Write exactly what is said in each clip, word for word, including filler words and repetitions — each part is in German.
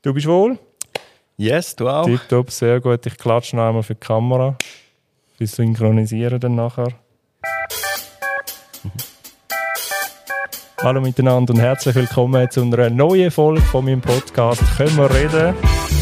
Du bist wohl? Yes, du auch. Tipptopp, sehr gut. Ich klatsche noch einmal für die Kamera. Wir synchronisieren dann nachher. Mhm. Hallo miteinander und herzlich willkommen zu einer neuen Folge von meinem Podcast «Können wir reden?».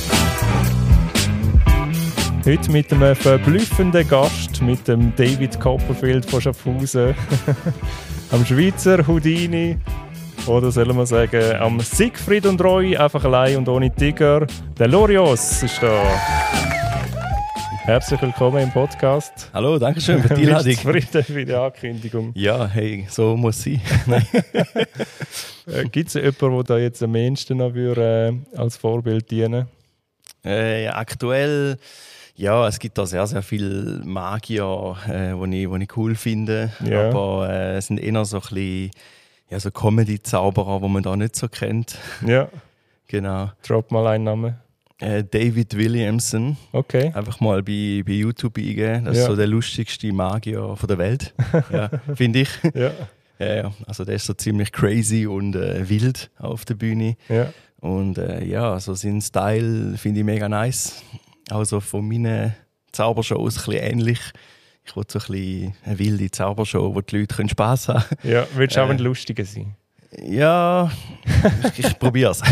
Heute mit einem verblüffenden Gast, mit dem David Copperfield von Schaffhausen, am Schweizer Houdini, oder soll man sagen, am Siegfried und Roy, einfach allein und ohne Tiger. Der Lorios ist da. Herzlich willkommen im Podcast. Hallo, danke schön für die Einladung. Bist du zufrieden für die Ankündigung? Ja, hey, so muss es sein. Gibt es jemanden, der da jetzt am meisten noch würde, äh, als Vorbild dienen? Äh, aktuell, ja, es gibt da sehr, sehr viele Magier, äh, die ich, ich cool finde. Ja. Aber äh, es sind eher so ein bisschen ja, so Comedy-Zauberer, die man da nicht so kennt. Ja. Genau. Drop mal einen Namen. Äh, David Williamson. Okay. Einfach mal bei, bei YouTube eingeben. Das ja. ist so der lustigste Magier von der Welt, ja, finde ich. Ja. Ja, also der ist so ziemlich crazy und äh, wild auf der Bühne. Ja. Und äh, ja, also seinen Style finde ich mega nice. Also von meinen Zaubershows ein bisschen ähnlich. Ich will so ein bisschen eine wilde Zaubershow, wo die Leute Spass haben können. Ja, willst du auch äh, ein Lustiger sein? Ja, ich, ich probiere es.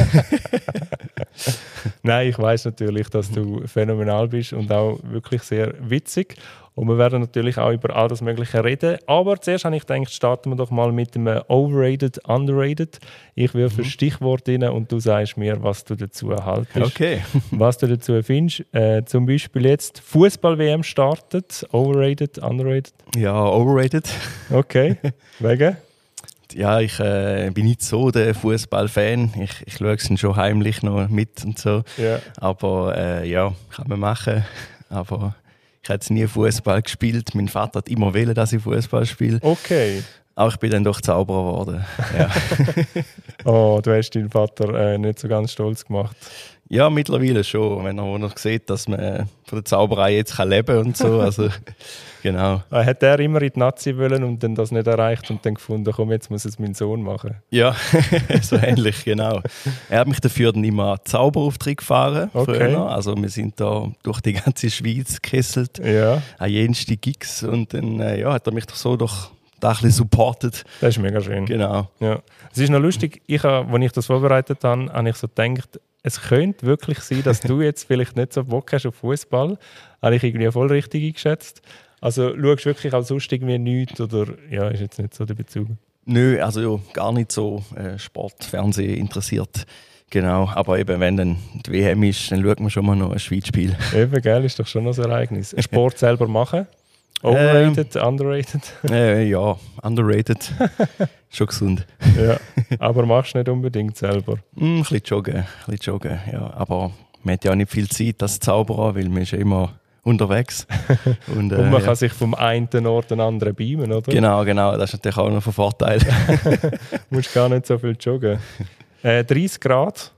Nein, ich weiss natürlich, dass du phänomenal bist und auch wirklich sehr witzig. Und wir werden natürlich auch über all das Mögliche reden. Aber zuerst habe ich gedacht, starten wir doch mal mit dem Overrated, Underrated. Ich wirfe mhm. ein Stichwort rein und du sagst mir, was du dazu haltest. Okay. Was du dazu findest. Äh, zum Beispiel jetzt Fußball-W M startet. Overrated, Underrated? Ja, overrated. Okay. Wegen? Ja, ich äh, bin nicht so der Fußball-Fan. Ich, ich schaue es schon heimlich noch mit und so. Yeah. Aber äh, ja, kann man machen. Aber ich habe jetzt nie Fußball gespielt. Mein Vater hat immer wollen, dass ich Fußball spiele. Okay. Auch ich bin dann doch Zauberer geworden. Ja. Oh, du hast deinen Vater äh, nicht so ganz stolz gemacht. Ja, mittlerweile schon. Wenn er noch sieht, dass man von der Zauberei jetzt kann leben kann und so. Also, genau. Hat er immer in die Nazi wollen und dann das nicht erreicht und dann gefunden, komm, jetzt muss es mein Sohn machen? Ja, so ähnlich, genau. Er hat mich dafür dann immer Zauberauftritt gefahren. Okay. Früher. Also wir sind da durch die ganze Schweiz gekesselt. Ja. An jenste Gigs. Und dann äh, ja, hat er mich doch so doch da ein bisschen supportet. Das ist mega schön. Genau. Ja. Es ist noch lustig, ich, als ich das vorbereitet habe, habe ich so gedacht, es könnte wirklich sein, dass du jetzt vielleicht nicht so Bock hast auf Fußball. Habe ich irgendwie voll richtig eingeschätzt. Also schaust du wirklich auch sonst irgendwie nichts oder ja, ist jetzt nicht so der Bezug? Nö, also ja, gar nicht so äh, Sport, Fernsehen interessiert. Genau, aber eben, wenn dann die W M ist, dann schaut man schon mal noch ein Schweizspiel. Eben, gell, ist doch schon noch ein Ereignis. Sport selber machen? Overrated, ähm, underrated? Äh, ja, underrated. Schon gesund. Ja, aber machst du nicht unbedingt selber? Mm, ein bisschen joggen, ein bisschen joggen, ja. Aber man hat ja auch nicht viel Zeit als Zauberer, weil man ist ja immer unterwegs. Und, äh, Und man ja. kann sich vom einen Ort an den anderen beamen, oder? Genau, genau. Das ist natürlich auch noch ein Vorteil. Du musst gar nicht so viel joggen. Äh, dreißig Grad?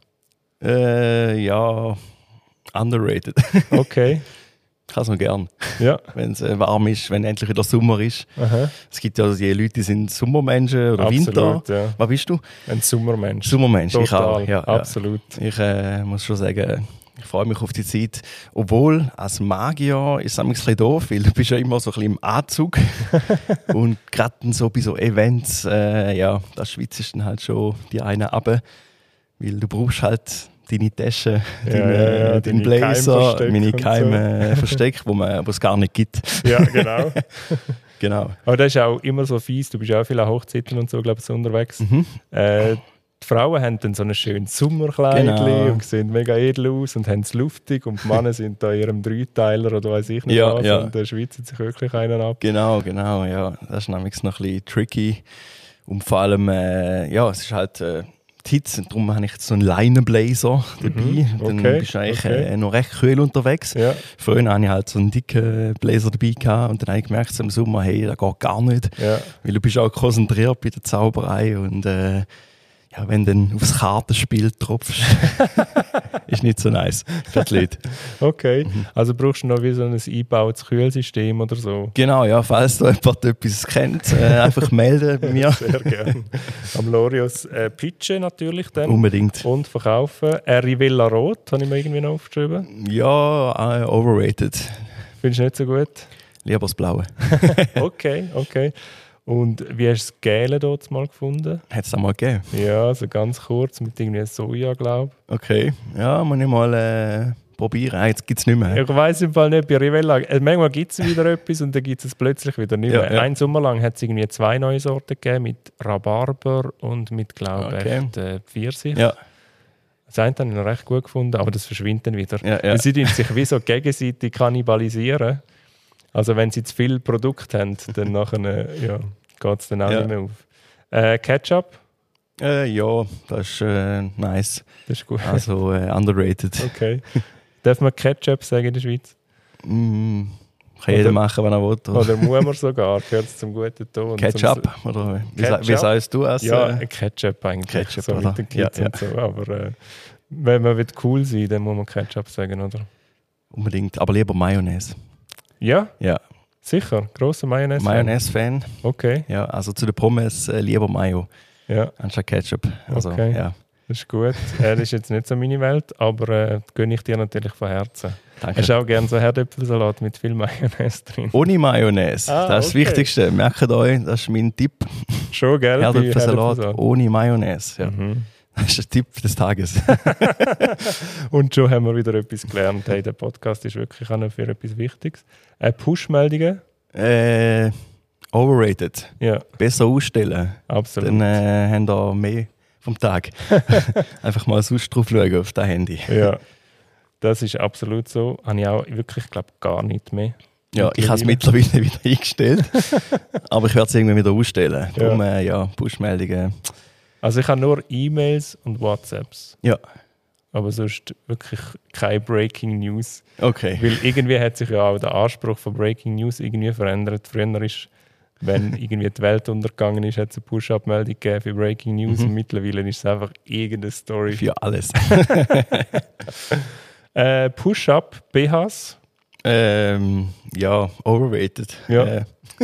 Äh, ja, underrated. Okay. Ich kann es noch gern. Ja. Wenn es äh, warm ist, wenn endlich wieder Sommer ist. Aha. Es gibt ja die Leute, die sind Sommermenschen oder Absolut, Winter. Ja. Was bist du? Ein Sommermensch. Sommermensch, Total, ich auch. Ja, absolut. Ja. Ich äh, muss schon sagen, ich freue mich auf die Zeit. Obwohl, als Magier ist es ein bisschen doof, weil du bist ja immer so ein bisschen im Anzug. Und gerade so bei so Events, äh, ja, da schwitzt dann halt schon die einen ab. Weil du brauchst halt deine Tasche, Ja, deine, ja, ja, deinen deine Blazer, Keimverstecke meine und Keime so. Verstecke, wo man, wo es gar nicht gibt. Ja, genau. Genau. Aber das ist auch immer so fies. Du bist ja auch viel an Hochzeiten und so, glaube ich, so unterwegs. Mhm. Äh, die Frauen haben dann so ein schönes Sommerkleidchen Genau. und sehen mega edel aus und haben es luftig. Und die Männer sind da in ihrem Dreiteiler oder weiß ich nicht Ja, was ja. und äh, schwitzen sich wirklich einen ab. Genau, genau, ja. Das ist nämlich noch ein bisschen tricky. Und vor allem, äh, ja, es ist halt äh, die Hitze. Und darum habe ich jetzt so einen Leinenblazer dabei. Mhm, Dann okay, bist du eigentlich okay. äh, noch recht kühl unterwegs. Ja. Früher hatte ich halt so einen dicken Blazer dabei gehabt und dann habe ich gemerkt, so im Sommer, hey, das geht gar nicht. Ja. Weil du bist auch konzentriert bei der Zauberei und äh, ja, wenn du dann aufs Kartenspiel tropfst, ist ist nicht so nice für die Leute. Okay, also brauchst du noch wie so ein eingebautes Kühlsystem oder so? Genau, ja, falls da jemand etwas kennt, äh, einfach melden bei mir. Sehr gerne. Am Lorios äh, pitchen natürlich dann. Unbedingt. Und verkaufen. Äh, Rivella Rot, habe ich mir irgendwie noch aufgeschrieben. Ja, äh, overrated. Findest du nicht so gut? Lieber das Blaue. Okay, okay. Und wie hast du das Gele dort mal gefunden? Hat es da mal gegeben? Ja, also ganz kurz mit irgendwie Soja, glaube ich. Okay, ja, muss ich mal äh, probieren. Ah, jetzt gibt es nicht mehr. Ich weiss im Fall nicht, bei Rivella, äh, manchmal gibt es wieder etwas und dann gibt es plötzlich wieder nicht mehr. Ja, ja. Ein Sommer lang hat es irgendwie zwei neue Sorten gegeben, mit Rhabarber und mit, glaube ich, Okay. echt, äh, Pfirsich. Ja, Das eine habe ich noch recht gut gefunden, aber das verschwindet dann wieder. Ja, ja. Sie tun sich wie so gegenseitig kannibalisieren. Also wenn sie zu viel Produkt haben, dann nachher, äh, ja, geht es dann auch Ja. nicht mehr auf. Äh, Ketchup, äh, ja, das ist äh, nice. das ist gut. Also äh, underrated. Okay. Darf man Ketchup sagen in der Schweiz? Mm, kann jeder Oder- machen, wenn er will. Oder muss man sogar? Gehört es zum guten Ton? Ketchup? Oder wie, sa- wie Ketchup? sagst du es? Ja, Äh, Ketchup eigentlich. Ketchup, so oder? mit den Kids Ja, und so. Aber äh, wenn man will cool sein will, dann muss man Ketchup sagen, oder? unbedingt, aber lieber Mayonnaise. Ja, Ja, sicher. Grosser Mayonnaise. Mayonnaise-Fan. Okay, Ja, also zu den Pommes äh, lieber Mayo ja, anstatt Ketchup. Also, Okay. ja, das ist gut. äh, das ist jetzt nicht so meine Welt, aber äh, gönne ich dir natürlich von Herzen. danke. Hast du auch gerne so Herdöpfelsalat mit viel Mayonnaise drin? Ohne Mayonnaise, Ah, das ist okay. das Wichtigste. Merkt euch, das ist mein Tipp. Schon, gell? bei Herdöpfelsalat Herdöpfelsalat. ohne Mayonnaise. Ja. Mhm. Das ist der Tipp des Tages. Und schon haben wir wieder etwas gelernt. Hey, der Podcast ist wirklich auch noch für etwas Wichtiges. Äh, Push-Meldungen? äh, overrated. Ja, Besser ausstellen. absolut. Dann äh, haben wir mehr vom Tag. Einfach mal sonst drauf schauen auf das Handy. Ja, das ist absolut so. Habe ich auch wirklich, glaube gar nicht mehr. Ja, ich habe es mittlerweile wieder eingestellt. Aber ich werde es irgendwie wieder ausstellen. Ja. Darum, äh, ja, Push-Meldungen. Also ich habe nur E-Mails und WhatsApps. Ja, Aber sonst wirklich keine Breaking News. okay. Weil irgendwie hat sich ja auch der Anspruch von Breaking News irgendwie verändert. Früher ist, wenn irgendwie die Welt untergegangen ist, hat es eine Push-Up-Meldung gegeben für Breaking News. Mhm. Und mittlerweile ist es einfach irgendeine Story. Für alles. Äh, Push-Up-B Hs. ähm, ja, overrated. Ja. Äh,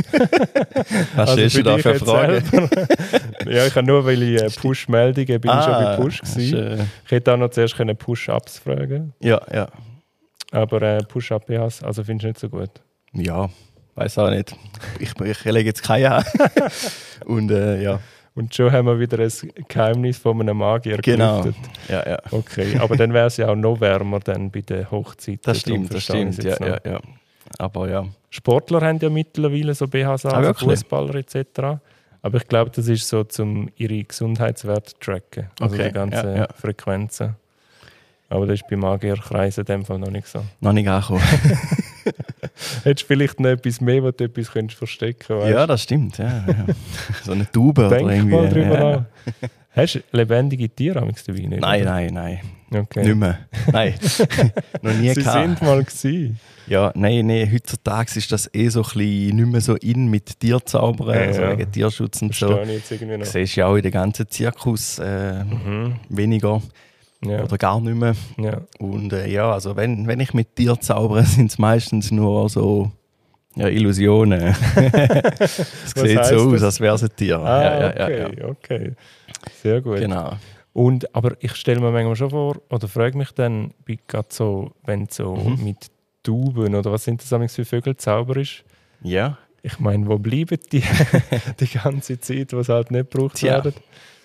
was stellst du da dich für jetzt Fragen? selber. Ja, ich habe nur, weil ich äh, Push-Meldungen bin, schon bei Push das ist, gewesen. äh, Ich hätte auch noch zuerst können Push-Ups fragen. ja, ja. Aber äh, Push-Up-B Hs, also findest du nicht so gut? Ja, weiß auch nicht. Ich, ich lege jetzt keinen an. Und äh, ja, Und schon haben wir wieder ein Geheimnis von einem Magier genau. gelüftet. Ja, ja. Okay, aber dann wäre es ja auch noch wärmer dann bei der Hochzeit. Das stimmt, das stimmt. Ja, ja, ja. Aber ja. Sportler haben ja mittlerweile so B Hs an, Ah, also wirklich? Fußballer et cetera. Aber ich glaube, das ist so, um ihre Gesundheitswerte zu tracken. Also Okay, die ganzen ja, ja. Frequenzen. Aber das ist bei Magierkreisen in dem Fall noch nicht so. Noch nicht angekommen. Hättest du vielleicht noch etwas mehr, wo du etwas könntest verstecken könntest? Ja, das stimmt. Ja, ja. So eine Tube oder Denk irgendwie. mal drüber ja. nach. Hast du lebendige Tiere amigs dabei? Nicht, Nein, oder? nein, nein. Okay. Nicht mehr. Nein. Noch nie Sie gehabt. sind mal gewesen. Ja, nein, nein. Heutzutage ist das eh so ein bisschen nicht mehr so in mit Tierzaubern, Ja, also ja. wegen Tierschutz und so. Verstehe ich jetzt irgendwie noch. Siehst du ja auch in den ganzen Zirkus äh, Mhm. weniger Ja. oder gar nicht mehr. Ja. Und äh, ja, also wenn, wenn ich mit Tieren zaubere, sind es meistens nur so ja, Illusionen. Es sieht heisst so aus, das? als wäre es ein Tier. Ah, ja, ja, okay, ja, ja. okay. Sehr gut. Genau. Und, aber ich stelle mir manchmal schon vor, oder frage mich dann, wie gerade so, wenn so Mhm. mit Tauben oder was sind das eigentlich für Vögel zauberst? Ja, Ich meine, wo bleiben die die ganze Zeit, wo sie halt nicht gebraucht Tja. werden?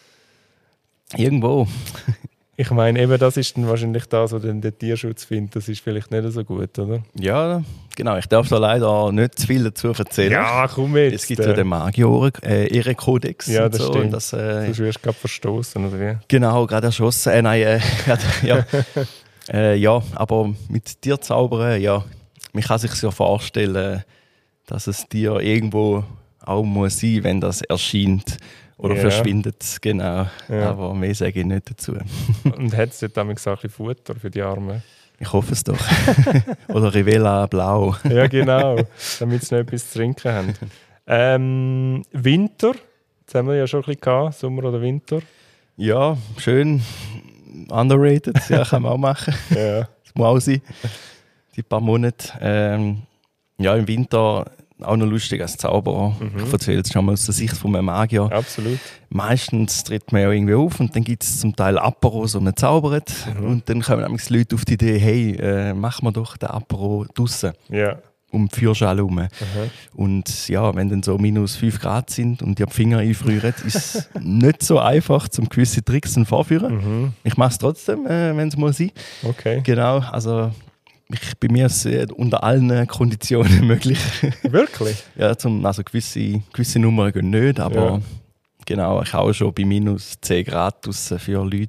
irgendwo. Ich meine, eben das ist dann wahrscheinlich das, was dann der Tierschutz findet. Das ist vielleicht nicht so gut, oder? Ja, genau. Ich darf da leider nicht zu viel dazu erzählen. Ja, komm jetzt. Es gibt ja den Magier, äh, Ehrenkodex. Ja, und das so. stimmt. Und das, äh, Sonst wirst du gerade verstoßen, oder wie? genau, gerade erschossen. Äh, nein, äh, ja. äh, ja, aber mit Tierzaubern, ja, man kann sich ja vorstellen, dass es Tier irgendwo auch muss sein, wenn das erscheint oder Ja. verschwindet. Genau, Ja. aber mehr sage ich nicht dazu. Und hat es dort damals auch ein bisschen Futter für die Armen? Ich hoffe es doch. Oder Rivella Blau. Ja, genau. Damit sie noch etwas zu trinken haben. Ähm, Winter. Jetzt haben wir ja schon ein bisschen gehabt, Sommer oder Winter. Ja, schön. underrated, ja, kann man auch machen. Ja. Das muss auch sein. Die paar Monate. Ähm, ja, im Winter auch noch lustig als Zauberer. Mhm. Ich erzähle es schon mal aus der Sicht von einem Magier. Absolut. Meistens tritt man ja irgendwie auf und dann gibt es zum Teil Aperos, die man zaubert. Mhm. Und dann kommen nämlich die Leute auf die Idee, hey, äh, machen wir doch den Apero draussen Ja. um die Feuerschale herum. Mhm. Und ja, wenn dann so minus fünf Grad sind und die Finger einfrieren, ist es nicht so einfach, um gewisse Tricks zu vorführen. Mhm. Ich mache es trotzdem, äh, wenn es mal sein. Okay. Genau, also ich, bei mir ist es unter allen Konditionen möglich. Wirklich? Ja, zum, also gewisse, gewisse Nummern gehen nicht, aber Ja. genau, ich auch schon bei minus zehn Grad draussen für Leute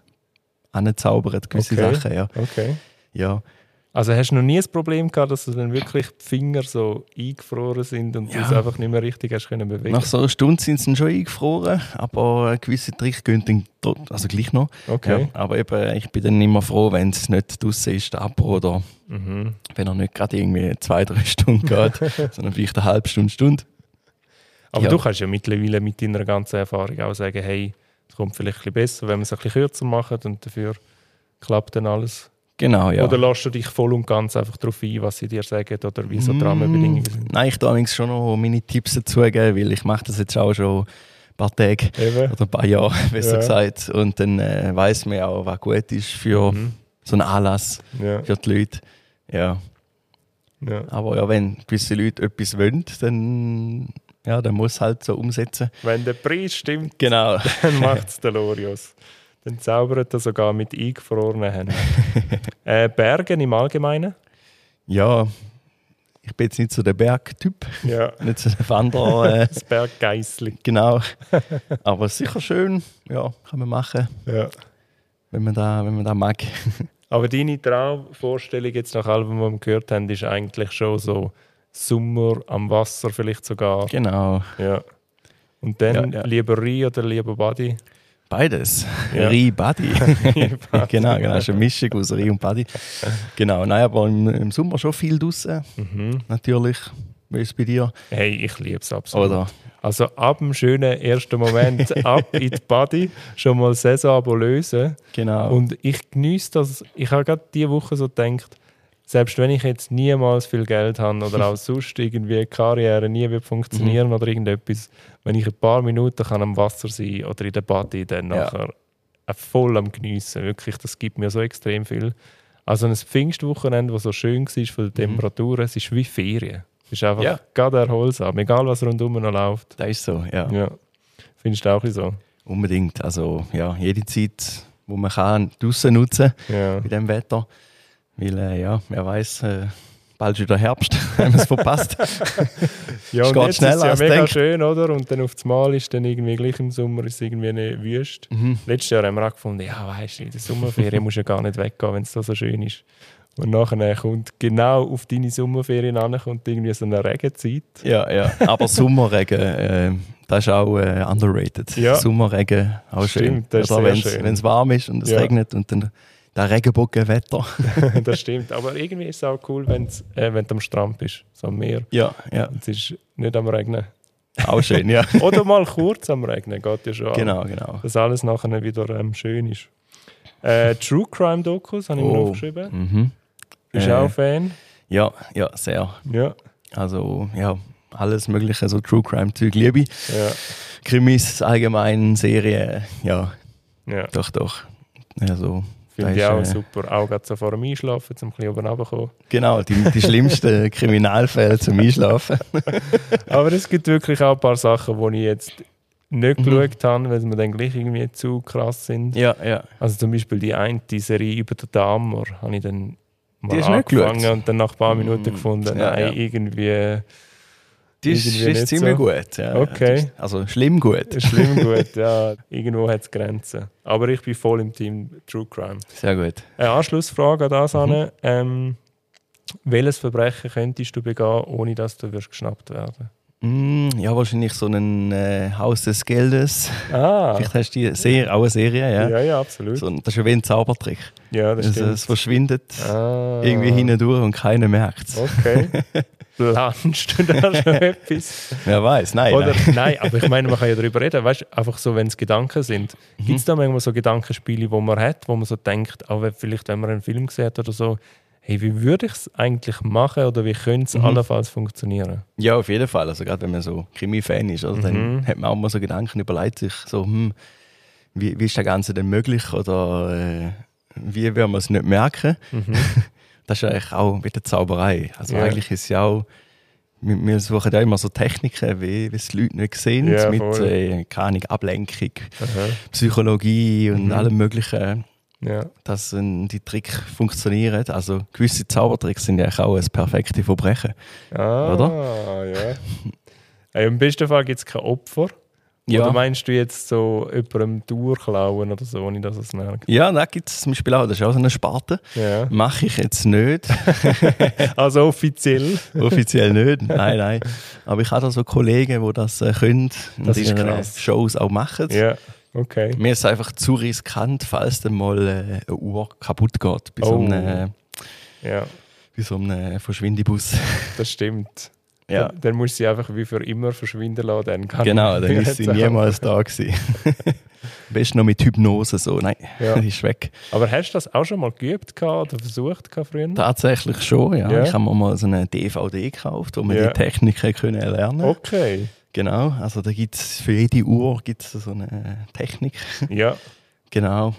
anzaubern, gewisse Okay. Sachen. Ja. Okay. Ja. Also hast du noch nie ein Problem gehabt, dass dann wirklich die Finger so eingefroren sind und Ja. du es einfach nicht mehr richtig hast können bewegen? Nach so einer Stunde sind sie dann schon eingefroren, aber gewisse Tricks gehen dann tot, also gleich noch. Okay. Ja, aber eben, ich bin dann immer froh, wenn es nicht draussen ist, der Apero, oder Mhm. wenn er nicht gerade irgendwie zwei, drei Stunden geht, sondern vielleicht eine halbe Stunde, Stunde. Aber Ja. du kannst ja mittlerweile mit deiner ganzen Erfahrung auch sagen, hey, es kommt vielleicht ein bisschen besser, wenn wir es ein bisschen kürzer machen und dafür klappt dann alles. Genau, ja. Oder lässt du dich voll und ganz einfach darauf ein, was sie dir sagen oder wie so die Rahmenbedingungen sind? Nein, ich darf schon noch meine Tipps dazugeben, weil ich mache das jetzt auch schon ein paar Tage Eben. oder ein paar Jahre, besser Ja. gesagt. Und dann äh, weiss man auch, was gut ist für Mhm. so einen Anlass, Ja. für die Leute. Ja. Ja. Aber ja, wenn gewisse Leute etwas wollen, dann, ja, dann muss halt so umsetzen. Wenn der Preis stimmt, Genau. dann macht es der Lorios. Dann zaubert er sogar mit eingefrorenen Händen. äh, Bergen im Allgemeinen? Ja, ich bin jetzt nicht so der Bergtyp, Ja. nicht so der Wanderer. Äh, Das Berggeissli. genau. Aber sicher schön, ja, kann man machen, Ja. wenn man da, wenn man da mag. Aber deine Traumvorstellung jetzt nach allem, was wir gehört haben, ist eigentlich schon so Sommer am Wasser vielleicht sogar. Genau. Ja. Und dann Ja, ja. lieber Rhein oder lieber Body? Beides. Ja. Rhein, Buddy. Buddy. genau, genau. Das ist eine Mischung aus Rhein und Buddy. Genau, nein, aber im, im Sommer schon viel draussen. Mhm. Natürlich. Wie ist es bei dir? Hey, ich liebe es absolut. Oder? Also ab dem schönen ersten Moment ab in die Body schon mal Saisonabo lösen. Genau. Und ich genieße das. Ich habe gerade diese Woche so gedacht, selbst wenn ich jetzt niemals viel Geld habe oder auch sonst irgendwie die Karriere nie wird funktionieren Mhm. oder irgendetwas, wenn ich ein paar Minuten kann am Wasser sein oder in der Body, dann Ja. nachher äh, voll am Geniessen. Wirklich, das gibt mir so extrem viel. Also ein Pfingstwochenende, das so schön war von den Temperaturen, es ist wie Ferien. Es ist einfach Ja. gerade erholsam, egal was rundum noch läuft. Das ist so, ja. Ja. Findest du auch so? Unbedingt. Also, ja, jede Zeit, wo man kann, draussen nutzen Ja. bei diesem Wetter. Weil, äh, ja, wer weiß, äh, bald ist wieder Herbst, haben wir es verpasst. Ja, Es und geht jetzt schneller, ist es ja als mega denkt. schön, oder? Und dann auf das Mal ist dann irgendwie gleich im Sommer ist es irgendwie eine Wüste. Mhm. Letztes Jahr haben wir auch gefunden, ja, weißt du, in der Sommerferien musst du ja gar nicht weggehen, wenn es da so schön ist. Und nachher kommt genau auf deine Sommerferien an, kommt irgendwie so eine Regenzeit. Ja, ja. Aber Sommerregen, äh, das ist auch äh, underrated. Ja. Sommerregen, auch schön. Stimmt, das ist Oder sehr wenn's, schön. wenn es warm ist und es Ja. regnet und dann der Regenbogenwetter. Das stimmt. Aber irgendwie ist es auch cool, wenn's, äh, wenn du am Strand bist, so am Meer. Ja, ja. Und es ist nicht am Regnen. Auch schön, ja. Oder mal kurz am Regnen, geht ja schon an. Genau, genau. Dass alles nachher wieder ähm, schön ist. Äh, True Crime Dokus habe ich mir Oh. aufgeschrieben. Mhm. Bist du Äh, auch Fan? Ja, ja, sehr. Ja. Also, ja, alles mögliche, so True Crime-Zeug liebe ich. Ja. Krimis, allgemein, Serien, ja, Ja. doch, doch. Also, Finde das ich ist, auch äh, super. Auch gerade so vor dem Einschlafen, um ein bisschen oben runterzukommen. Genau, die, die schlimmsten Kriminalfälle zum Einschlafen. Aber es gibt wirklich auch ein paar Sachen, die ich jetzt nicht Mhm. geschaut habe, weil sie mir dann gleich irgendwie zu krass sind. Ja, ja. Also zum Beispiel die eine die Serie über den Damer habe ich dann mal Die hast du nicht geschaut? angefangen und dann nach ein paar Minuten Mm, gefunden, ja, nein, ja. irgendwie Die ist, Irgendwie ist nicht ziemlich so. gut. Ja. Okay. Die ist- Also schlimm gut. ist schlimm gut. Ja, irgendwo hat es Grenzen. Aber ich bin voll im Team True Crime. Sehr gut. Eine Anschlussfrage an das, Mhm. Anne. Ähm, welches Verbrechen könntest du begehen, ohne dass du wirst geschnappt werden? Mm, ja, wahrscheinlich so ein äh, Haus des Geldes. Ah. Vielleicht hast du die Serie, auch eine Serie, ja. Ja, ja, absolut. So, das ist ja wie ein Zaubertrick. Ja, das Also, stimmt. es verschwindet Ah. irgendwie hindurch und keiner merkt es. Okay. Planst du da schon etwas? Wer weiß, nein. Oder, nein. nein, aber ich meine, man kann ja darüber reden. Weißt du, einfach so, wenn es Gedanken sind. Mhm. Gibt es da manchmal so Gedankenspiele, wo man hat, wo man so denkt, auch wenn, vielleicht, wenn man einen Film sieht oder so, hey, wie würde ich es eigentlich machen oder wie könnte es Mhm. allenfalls funktionieren? Ja, auf jeden Fall. Also gerade wenn man so Krimi-Fan ist, oder, dann Mhm. hat man auch mal so Gedanken, überlegt sich so, hm, wie, wie ist das Ganze denn möglich oder äh, wie werden wir es nicht merken? Mhm. Das ist eigentlich auch wieder Zauberei. Also Ja. eigentlich ist es ja auch, wir, wir suchen ja immer so Techniken, wie, wie es die Leute nicht sehen, Ja, mit voll. äh, keine Ahnung, Ablenkung, Aha. Psychologie und Mhm. allem möglichen, Ja. dass äh, die Tricks funktionieren. Also gewisse Zaubertricks sind ja eigentlich auch ein perfektes Verbrechen. Ah, Oder? ja. Hey, im besten Fall gibt es kein Opfer. Oder meinst du jetzt so jemandem durchklauen oder so, ohne dass es merkt? Ja, da gibt es zum Beispiel auch, das ist auch so eine Sparte. Ja. Mache ich jetzt nicht. Also offiziell. Offiziell nicht, nein, nein. Aber ich habe da so Kollegen, die das äh, können und Das ist ihre krass. Shows auch machen. Ja, okay. Mir ist es einfach zu riskant, falls dann mal äh, eine Uhr kaputt geht bei so Oh. einem, Ja, bei so einem Verschwindebus. das stimmt. Ja, Dann, dann muss sie einfach wie für immer verschwinden lassen. Dann kann genau, dann ich ist sie jetzt niemals da gewesen. Am besten noch mit Hypnose so. Nein, Ja. die ist weg. Aber hast du das auch schon mal geübt gehabt oder versucht gehabt früher? Tatsächlich schon, ja. Ja. Ich habe mir mal so eine D V D gekauft, wo man Ja. die Techniken können lernen konnte. Okay. Genau, also da gibt es für jede Uhr gibt's so eine Technik. Ja. Genau.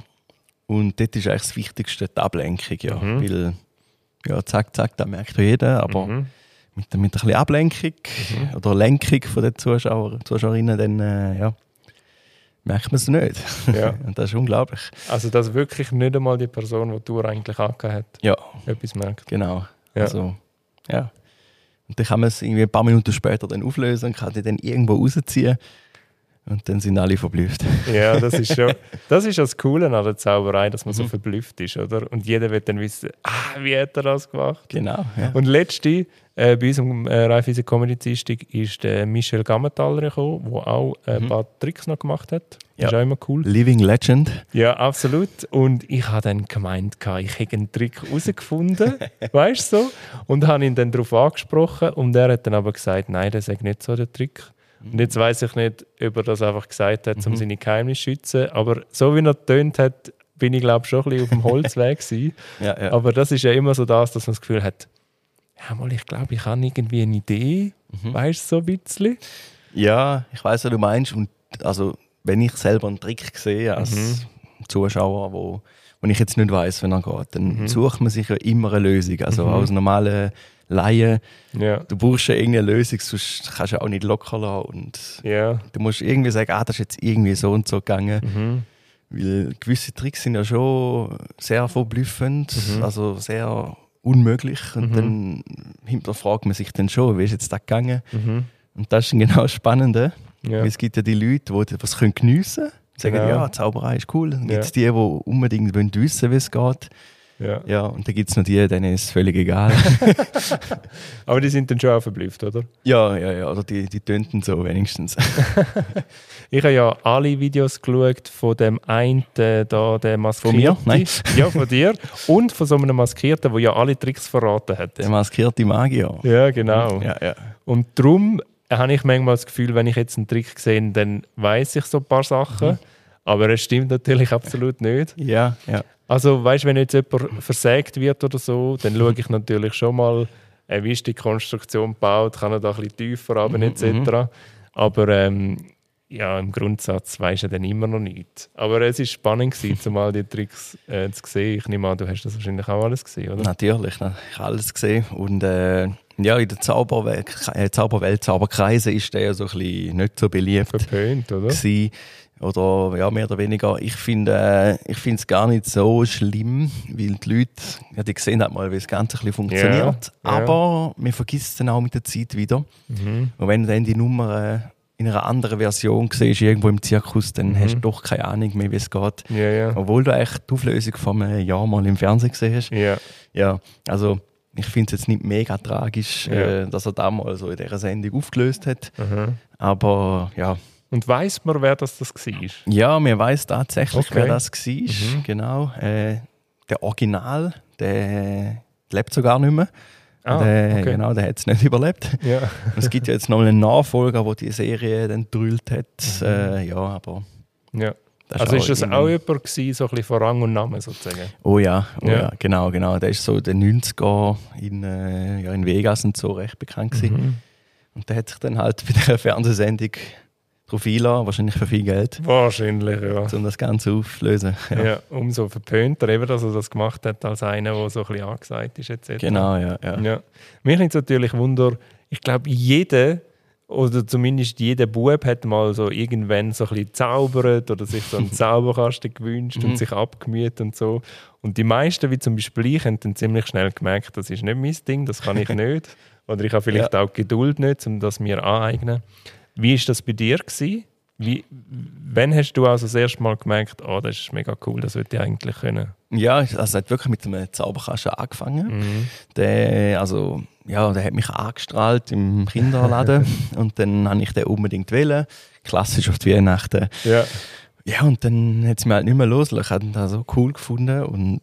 Und dort ist eigentlich das Wichtigste die Ablenkung, ja. Mhm. Weil, ja, zack, zack, das merkt ja jeder, aber Mhm. mit, mit ein bisschen Ablenkung Mhm. oder Lenkung von den Zuschauer, Zuschauerinnen, dann äh, ja, merkt man es nicht. Ja. Und das ist unglaublich. Also, dass wirklich nicht einmal die Person, die die Tour eigentlich angehört hat, Ja, etwas merkt. genau. Ja. Also, ja. Und dann kann man es irgendwie ein paar Minuten später dann auflösen und kann die dann irgendwo rausziehen. Und dann sind alle verblüfft. Ja, das ist schon. Das ist das Coole an der Zauberei, dass man so Mhm. verblüfft ist, oder? Und jeder wird dann wissen, ah, wie hat er das gemacht? Genau. Ja. Und letzte, äh, bei uns am äh, Raiffeisen Comedy Dienstag ist der Michel Gammenthaler gekommen, der auch äh, ein Mhm. paar Tricks noch gemacht hat. Das Ja. ist auch immer cool. Living Legend. Ja, absolut. Und ich habe dann gemeint, ich hätte einen Trick herausgefunden, weißt du so? Und habe ihn dann darauf angesprochen und er hat dann aber gesagt, nein, das ist nicht so der Trick. Und jetzt weiß ich nicht, ob er das einfach gesagt hat, um Mhm. seine Geheimnisse zu schützen. Aber so wie er getönt hat, bin ich glaube schon ein bisschen auf dem Holzweg gewesen. Ja, ja. Aber das ist ja immer so das, dass man das Gefühl hat, ja, mal, ich glaube, ich habe irgendwie eine Idee, Mhm. weißt du, so ein bisschen. Ja, ich weiß, was du meinst. Und also, wenn ich selber einen Trick sehe als Mhm. Zuschauer, wo, wo ich jetzt nicht weiß, wenn er geht, dann Mhm. sucht man sich ja immer eine Lösung. Also Mhm. als normale Laie, Ja, du brauchst ja irgendeine Lösung, sonst kannst du ja auch nicht locker lassen. Und ja. du musst irgendwie sagen, ah, das ist jetzt irgendwie so und so gegangen. Mhm. Weil gewisse Tricks sind ja schon sehr verblüffend, Mhm. also sehr unmöglich. Und Mhm. dann hinterfragt man sich dann schon, wie ist jetzt das gegangen? Mhm. Und das ist dann genau das Spannende. Ja. Weil es gibt ja die Leute, die das können geniessen können. Sagen, Genau. ja, Zauberei ist cool. Dann Ja. gibt es die, die unbedingt wollen wissen, wie es geht. Ja. Ja, und dann gibt es noch die, denen ist es völlig egal. Aber die sind dann schon auch verblüfft, oder? ja, ja, ja, oder die, die tönten so wenigstens. Ich habe ja alle Videos geschaut von dem einen, da, der Maskierte. Von mir? Nein. Ja, von dir. Und von so einem Maskierten, der ja alle Tricks verraten hat. Der maskierte Magier. Ja, genau. Ja, ja. Und darum habe ich manchmal das Gefühl, wenn ich jetzt einen Trick sehe, dann weiß ich so ein paar Sachen. Mhm. Aber es stimmt natürlich absolut nicht. Ja, ja. Also, weißt du, wenn jetzt jemand versägt wird oder so, dann schaue ich natürlich schon mal, äh, wie ist die Konstruktion gebaut, kann er da ein bisschen tiefer runter, Mhm, et cetera. Aber ähm, ja, im Grundsatz weisst du dann immer noch nicht. Aber es war spannend, gewesen, zumal die Tricks äh, zu sehen. Ich nehme an, du hast das wahrscheinlich auch alles gesehen, oder? Natürlich, ne? Ich habe alles gesehen. Und äh, ja, in der Zauberwelt, äh, Zauberwelt, Zauberkreise ist der ja so ein bisschen nicht so beliebt Verpönt, oder? gewesen. Oder ja, mehr oder weniger. Ich finde äh, ich finde es gar nicht so schlimm, weil die Leute, ja, die sehen halt mal, wie das Ganze ein bisschen funktioniert. Ja, ja. Aber man vergisst es dann auch mit der Zeit wieder. Mhm. Und wenn du dann die Nummer äh, in einer anderen Version siehst, irgendwo im Zirkus, dann Mhm. hast du doch keine Ahnung mehr, wie es geht. Ja, ja. Obwohl du eigentlich die Auflösung von einem Jahr mal im Fernsehen gesehen hast. Ja, Ja, also ich finde es jetzt nicht mega tragisch, Ja. äh, dass er damals so in dieser Sendung aufgelöst hat. Mhm. Aber ja. Und weiss man, wer das, das war? Ja, mir weiss tatsächlich, Okay. wer das war. Mhm. Genau. Äh, der Original, der lebt sogar nicht mehr. Ah, der, okay. Genau, der hat es nicht überlebt. Ja. Es gibt ja jetzt noch einen Nachfolger, der die Serie dann gedrüllt hat. Mhm. Äh, ja, aber... Ja. das Also ist das irgendwie- auch jemand gewesen, so ein bisschen von Rang und Namen sozusagen? Oh ja, oh Ja. ja. genau, genau. Der ist so in den neunziger in, äh, ja, in Vegas und so recht bekannt gewesen. Mhm. Und der hat sich dann halt bei der Fernsehsendung drauf eingeladen, wahrscheinlich für viel Geld, Wahrscheinlich, ja. um das Ganze aufzulösen. Ja. Ja. Umso verpönter, eben, dass er das gemacht hat, als einer, der so ein bisschen angesagt ist, et cetera. Genau, ja. ja. Ja. Mich nimmt es natürlich Wunder, ich glaube, jeder, oder zumindest jeder Bub hat mal so irgendwann so ein bisschen gezaubert oder sich so einen Zauberkasten gewünscht Mhm. und sich abgemüht und so. Und die meisten, wie zum Beispiel ich, haben dann ziemlich schnell gemerkt, das ist nicht mein Ding, das kann ich nicht. Oder ich habe vielleicht auch die Geduld nicht, um das mir aneignen. Wie war das bei dir gewesen? Wie, wann hast du also das erste Mal gemerkt, oh, das ist mega cool, das würde ich eigentlich können? Ja, also es hat wirklich mit einem Zauberkasten angefangen. Mhm. Der, also, ja, der hat mich angestrahlt im Kinderladen und dann habe ich den unbedingt wählen. Klassisch auf die Weihnachten. Ja. Ja, und dann hat es mir halt nicht mehr losgelassen. Ich habe ihn da so cool gefunden und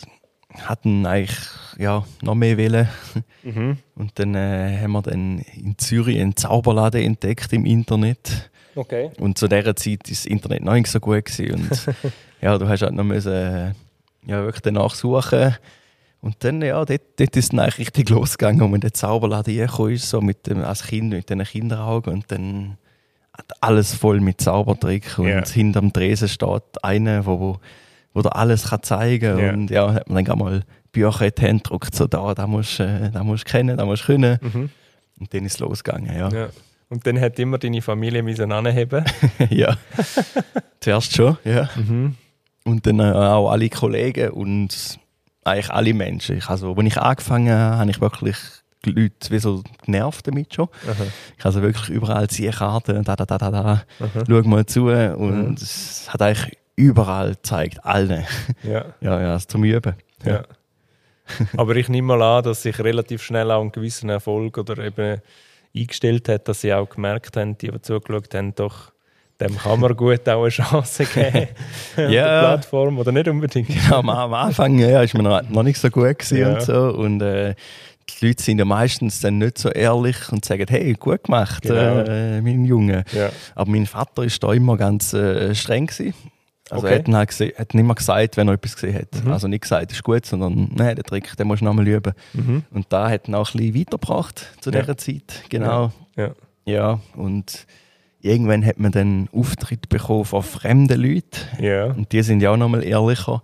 hatten eigentlich ja, noch mehr wählen. Mhm. Und dann äh, haben wir dann in Zürich einen Zauberladen entdeckt im Internet. Okay. Und zu dieser Zeit war das Internet noch nicht so gut gewesen. Und ja, du hast halt noch müssen, äh, ja, wirklich danach suchen. Und dann, ja, dort, dort ist es dann eigentlich richtig losgegangen, als man in den Zauberladen reingekommen ist, so mit dem, als Kind, mit den Kinderaugen. Und dann hat alles voll mit Zaubertrick. Und Ja. hinterm Tresen steht einer, wo, wo, wo dir alles kann zeigen kann. Ja. Und ja, hat man dann gerade mal Bücher in die Hände gedruckt, so da, da musst du äh, da musst du kennen, da musst du können. Mhm. Und dann ist es losgegangen, ja. Ja. Und dann hat immer deine Familie müssen anheben. ja. Zuerst schon, ja. Mhm. Und dann äh, auch alle Kollegen und eigentlich alle Menschen. Ich, also, als ich angefangen habe, habe ich wirklich die Leute wie so genervt damit schon. Aha. Ich habe also wirklich überall Ziehkarten, da, da, da, da, da. Aha. Schau mal zu. Und Mhm. es hat eigentlich überall gezeigt, allen. Ja. ja, ja, es zum Üben. Ja. Aber ich nehme mal an, dass sich relativ schnell auch einen gewissen Erfolg oder eben eingestellt hat, dass sie auch gemerkt haben, die, die zugeschaut haben, doch, dem kann man gut auch eine Chance geben. auf Ja. der Plattform oder nicht unbedingt. Genau, am, am Anfang ja, ist mir noch, noch nicht so gut gewesen Ja. und so. Und äh, die Leute sind ja meistens dann nicht so ehrlich und sagen, hey, gut gemacht, Genau. äh, mein Junge. Ja. Aber mein Vater war da immer ganz äh, streng gewesen. Also Okay. er hat, ihn halt gese- hat nicht mehr gesagt, wenn er etwas gesehen hat. Mhm. Also nicht gesagt, ist gut, sondern nein, der Trick, den musst du nochmal üben. Mhm. Und da hat ihn auch ein bisschen weitergebracht zu Ja. dieser Zeit. Genau. Ja. Ja. Und irgendwann hat man dann Auftritt bekommen von fremden Leuten. Ja. Und die sind ja auch nochmal ehrlicher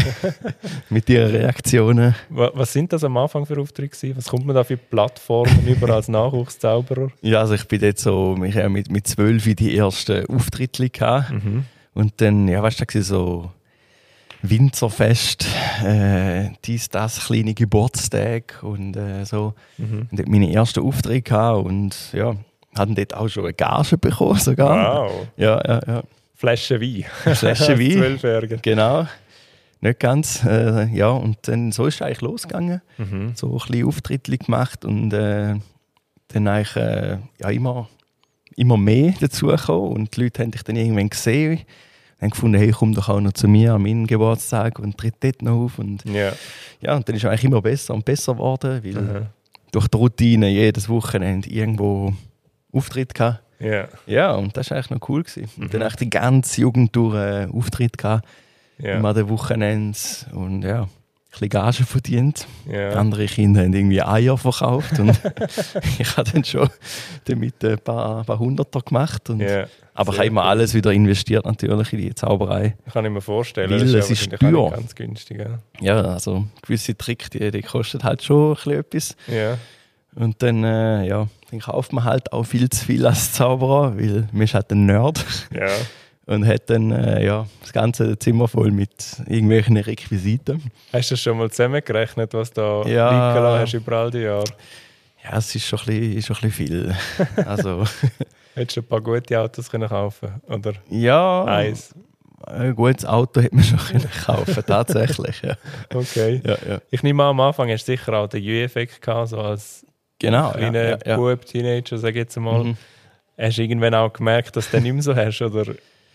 mit ihren Reaktionen. Wa- Was sind das am Anfang für Aufträge gewesen? Was kommt man da für Plattformen über als Nachwuchszauberer? Ja, also ich bin jetzt so, ich habe mit, mit zwölf die ersten Auftritte gehabt. Mhm. Und dann, ja, weißt du, da war so Winzerfest, äh, dies, das, kleine Geburtstag und äh, so. Mhm. Und dort meine ersten Aufträge gehabt und ja, hatten dort auch schon eine Gage bekommen sogar. Wow. Ja, ja, ja. Flasche Wein. Flasche Wein. Zwölfjähriger. Genau. Nicht ganz. Äh, ja, und dann so ist es eigentlich losgegangen. Mhm. So ein bisschen Auftritte gemacht und äh, dann eigentlich äh, ja, immer, immer mehr dazugekommen. Und die Leute haben dich dann irgendwann gesehen. Haben gefunden, hey, komm doch auch noch zu mir an meinen Geburtstag und tritt dort noch auf. Und, Ja. ja, und dann ist es eigentlich immer besser und besser geworden, weil Mhm. durch die Routine jedes Wochenende irgendwo Auftritt gehabt. Ja. Ja, und das war eigentlich noch cool gewesen. Und dann Mhm. eigentlich die ganze Jugend durch äh, Auftritt gehabt, Ja. immer an den Wochenenden und ja, ein bisschen Gage verdient. Ja. Andere Kinder haben irgendwie Eier verkauft und ich habe dann schon damit ein paar, ein paar Hunderter gemacht. Und, Ja. aber ich Sehr habe immer cool. alles wieder investiert natürlich in die Zauberei. Kann ich mir vorstellen. Weil das es ja ist wahrscheinlich auch teuer. nicht ganz günstig. Ja. Ja, also gewisse Tricks, die, die kosten halt schon ein bisschen etwas. Ja. Und dann, äh, ja, dann kauft man halt auch viel zu viel als Zauberer, weil man ist halt ein Nerd. Ja. Und hat dann äh, ja, das ganze Zimmer voll mit irgendwelchen Requisiten. Hast du das schon mal zusammengerechnet, was da Ja. liegen lassen hast über all die Jahre? Ja, es ist schon ein bisschen, ist schon ein bisschen viel. Also, Hättest du ein paar gute Autos können kaufen oder ja, eins? ein gutes Auto hätte man schon können kaufen, tatsächlich. Ja. Okay. Ja, ja. Ich nehme an, am Anfang hast du sicher auch den Jü-Effekt gehabt, so als Genau. kleiner Ja, ja, ja. Bub, Teenager, sag ich jetzt mal. Mhm. Hast du irgendwann auch gemerkt, dass du den nicht mehr so hast? Oder?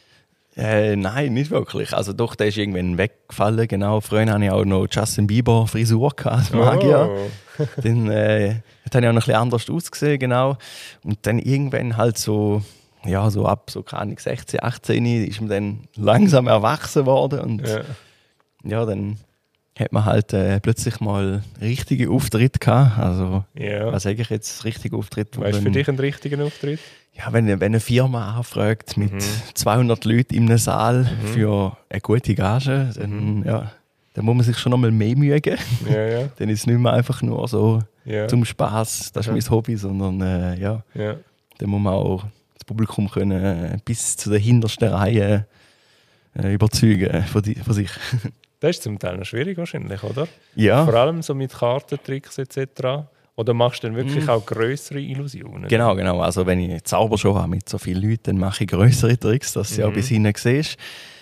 Äh, nein, nicht wirklich. Also doch, der ist irgendwann weggefallen. Genau. Früher hatte ich auch noch Justin Bieber Frisur gehabt, als Magier. Oh. Dann äh, hat er auch noch ein bisschen anders ausgesehen, genau. Und dann irgendwann halt so, ja, so ab so keine Ahnung, sechzehn, achtzehn ist man dann langsam erwachsen worden. Und Ja. ja, dann hat man halt äh, plötzlich mal richtige Auftritte gehabt. Also, Ja. was sage ich jetzt, richtige Auftritte? Weißt du für dich einen richtigen Auftritt? Ja, wenn, wenn eine Firma anfragt mit Mhm. zweihundert Leuten in einem Saal Mhm. für eine gute Gage, dann, ja, dann muss man sich schon noch mal mehr Mühe geben. Ja, ja. Dann ist es nicht mehr einfach nur so Ja. zum Spaß, das ist Ja. mein Hobby, sondern äh, ja, ja. dann muss man auch das Publikum können, äh, bis zu der hintersten Reihe äh, überzeugen von, die, von sich. Das ist zum Teil noch schwierig wahrscheinlich, oder? Ja, Vor allem so mit Kartentricks et cetera. Oder machst du dann wirklich Mm. auch grössere Illusionen? genau, genau. Also wenn ich Zaubershow habe mit so vielen Leuten, dann mache ich größere Tricks, dass du Mhm. auch bis hinten siehst.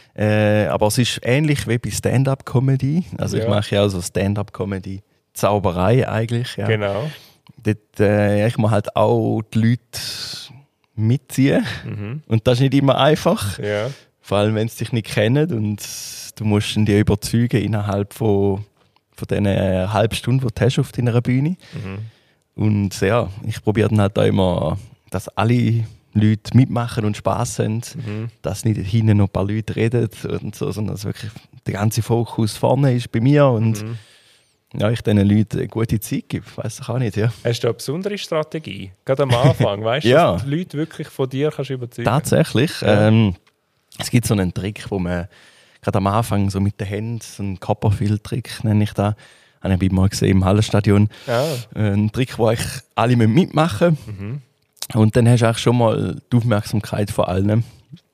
Äh, aber es ist ähnlich wie bei Stand-Up-Comedy. Also Ja. ich mache ja auch so Stand-Up-Comedy, Zauberei eigentlich. Ja. Genau. Dort, äh, ich muss halt auch die Leute mitziehen. Mhm. Und das ist nicht immer einfach. Ja. Vor allem, wenn sie dich nicht kennen und du musst die überzeugen innerhalb von, von diesen äh, halben Stunden, die du hast auf deiner Bühne. Mhm. Und ja, ich probiere dann halt auch immer, dass alle Leute mitmachen und Spass haben, Mhm. dass nicht hinten noch ein paar Leute reden und so, sondern dass wirklich der ganze Fokus vorne ist bei mir und Mhm. ja, ich diesen Leuten eine gute Zeit gebe. Weiss ich auch nicht, ja. Hast du eine besondere Strategie? Gerade am Anfang, weißt du, Ja. dass du die Leute wirklich von dir kannst überzeugen? Tatsächlich. Ja. Ähm, es gibt so einen Trick, wo man gerade am Anfang so mit den Händen, so einen Copperfield-Trick nenne ich da, habe ich mal gesehen im Hallenstadion. Ah. Ein Trick, wo eigentlich alle mitmachen müssen. Mhm. Und dann hast du eigentlich schon mal die Aufmerksamkeit von allen.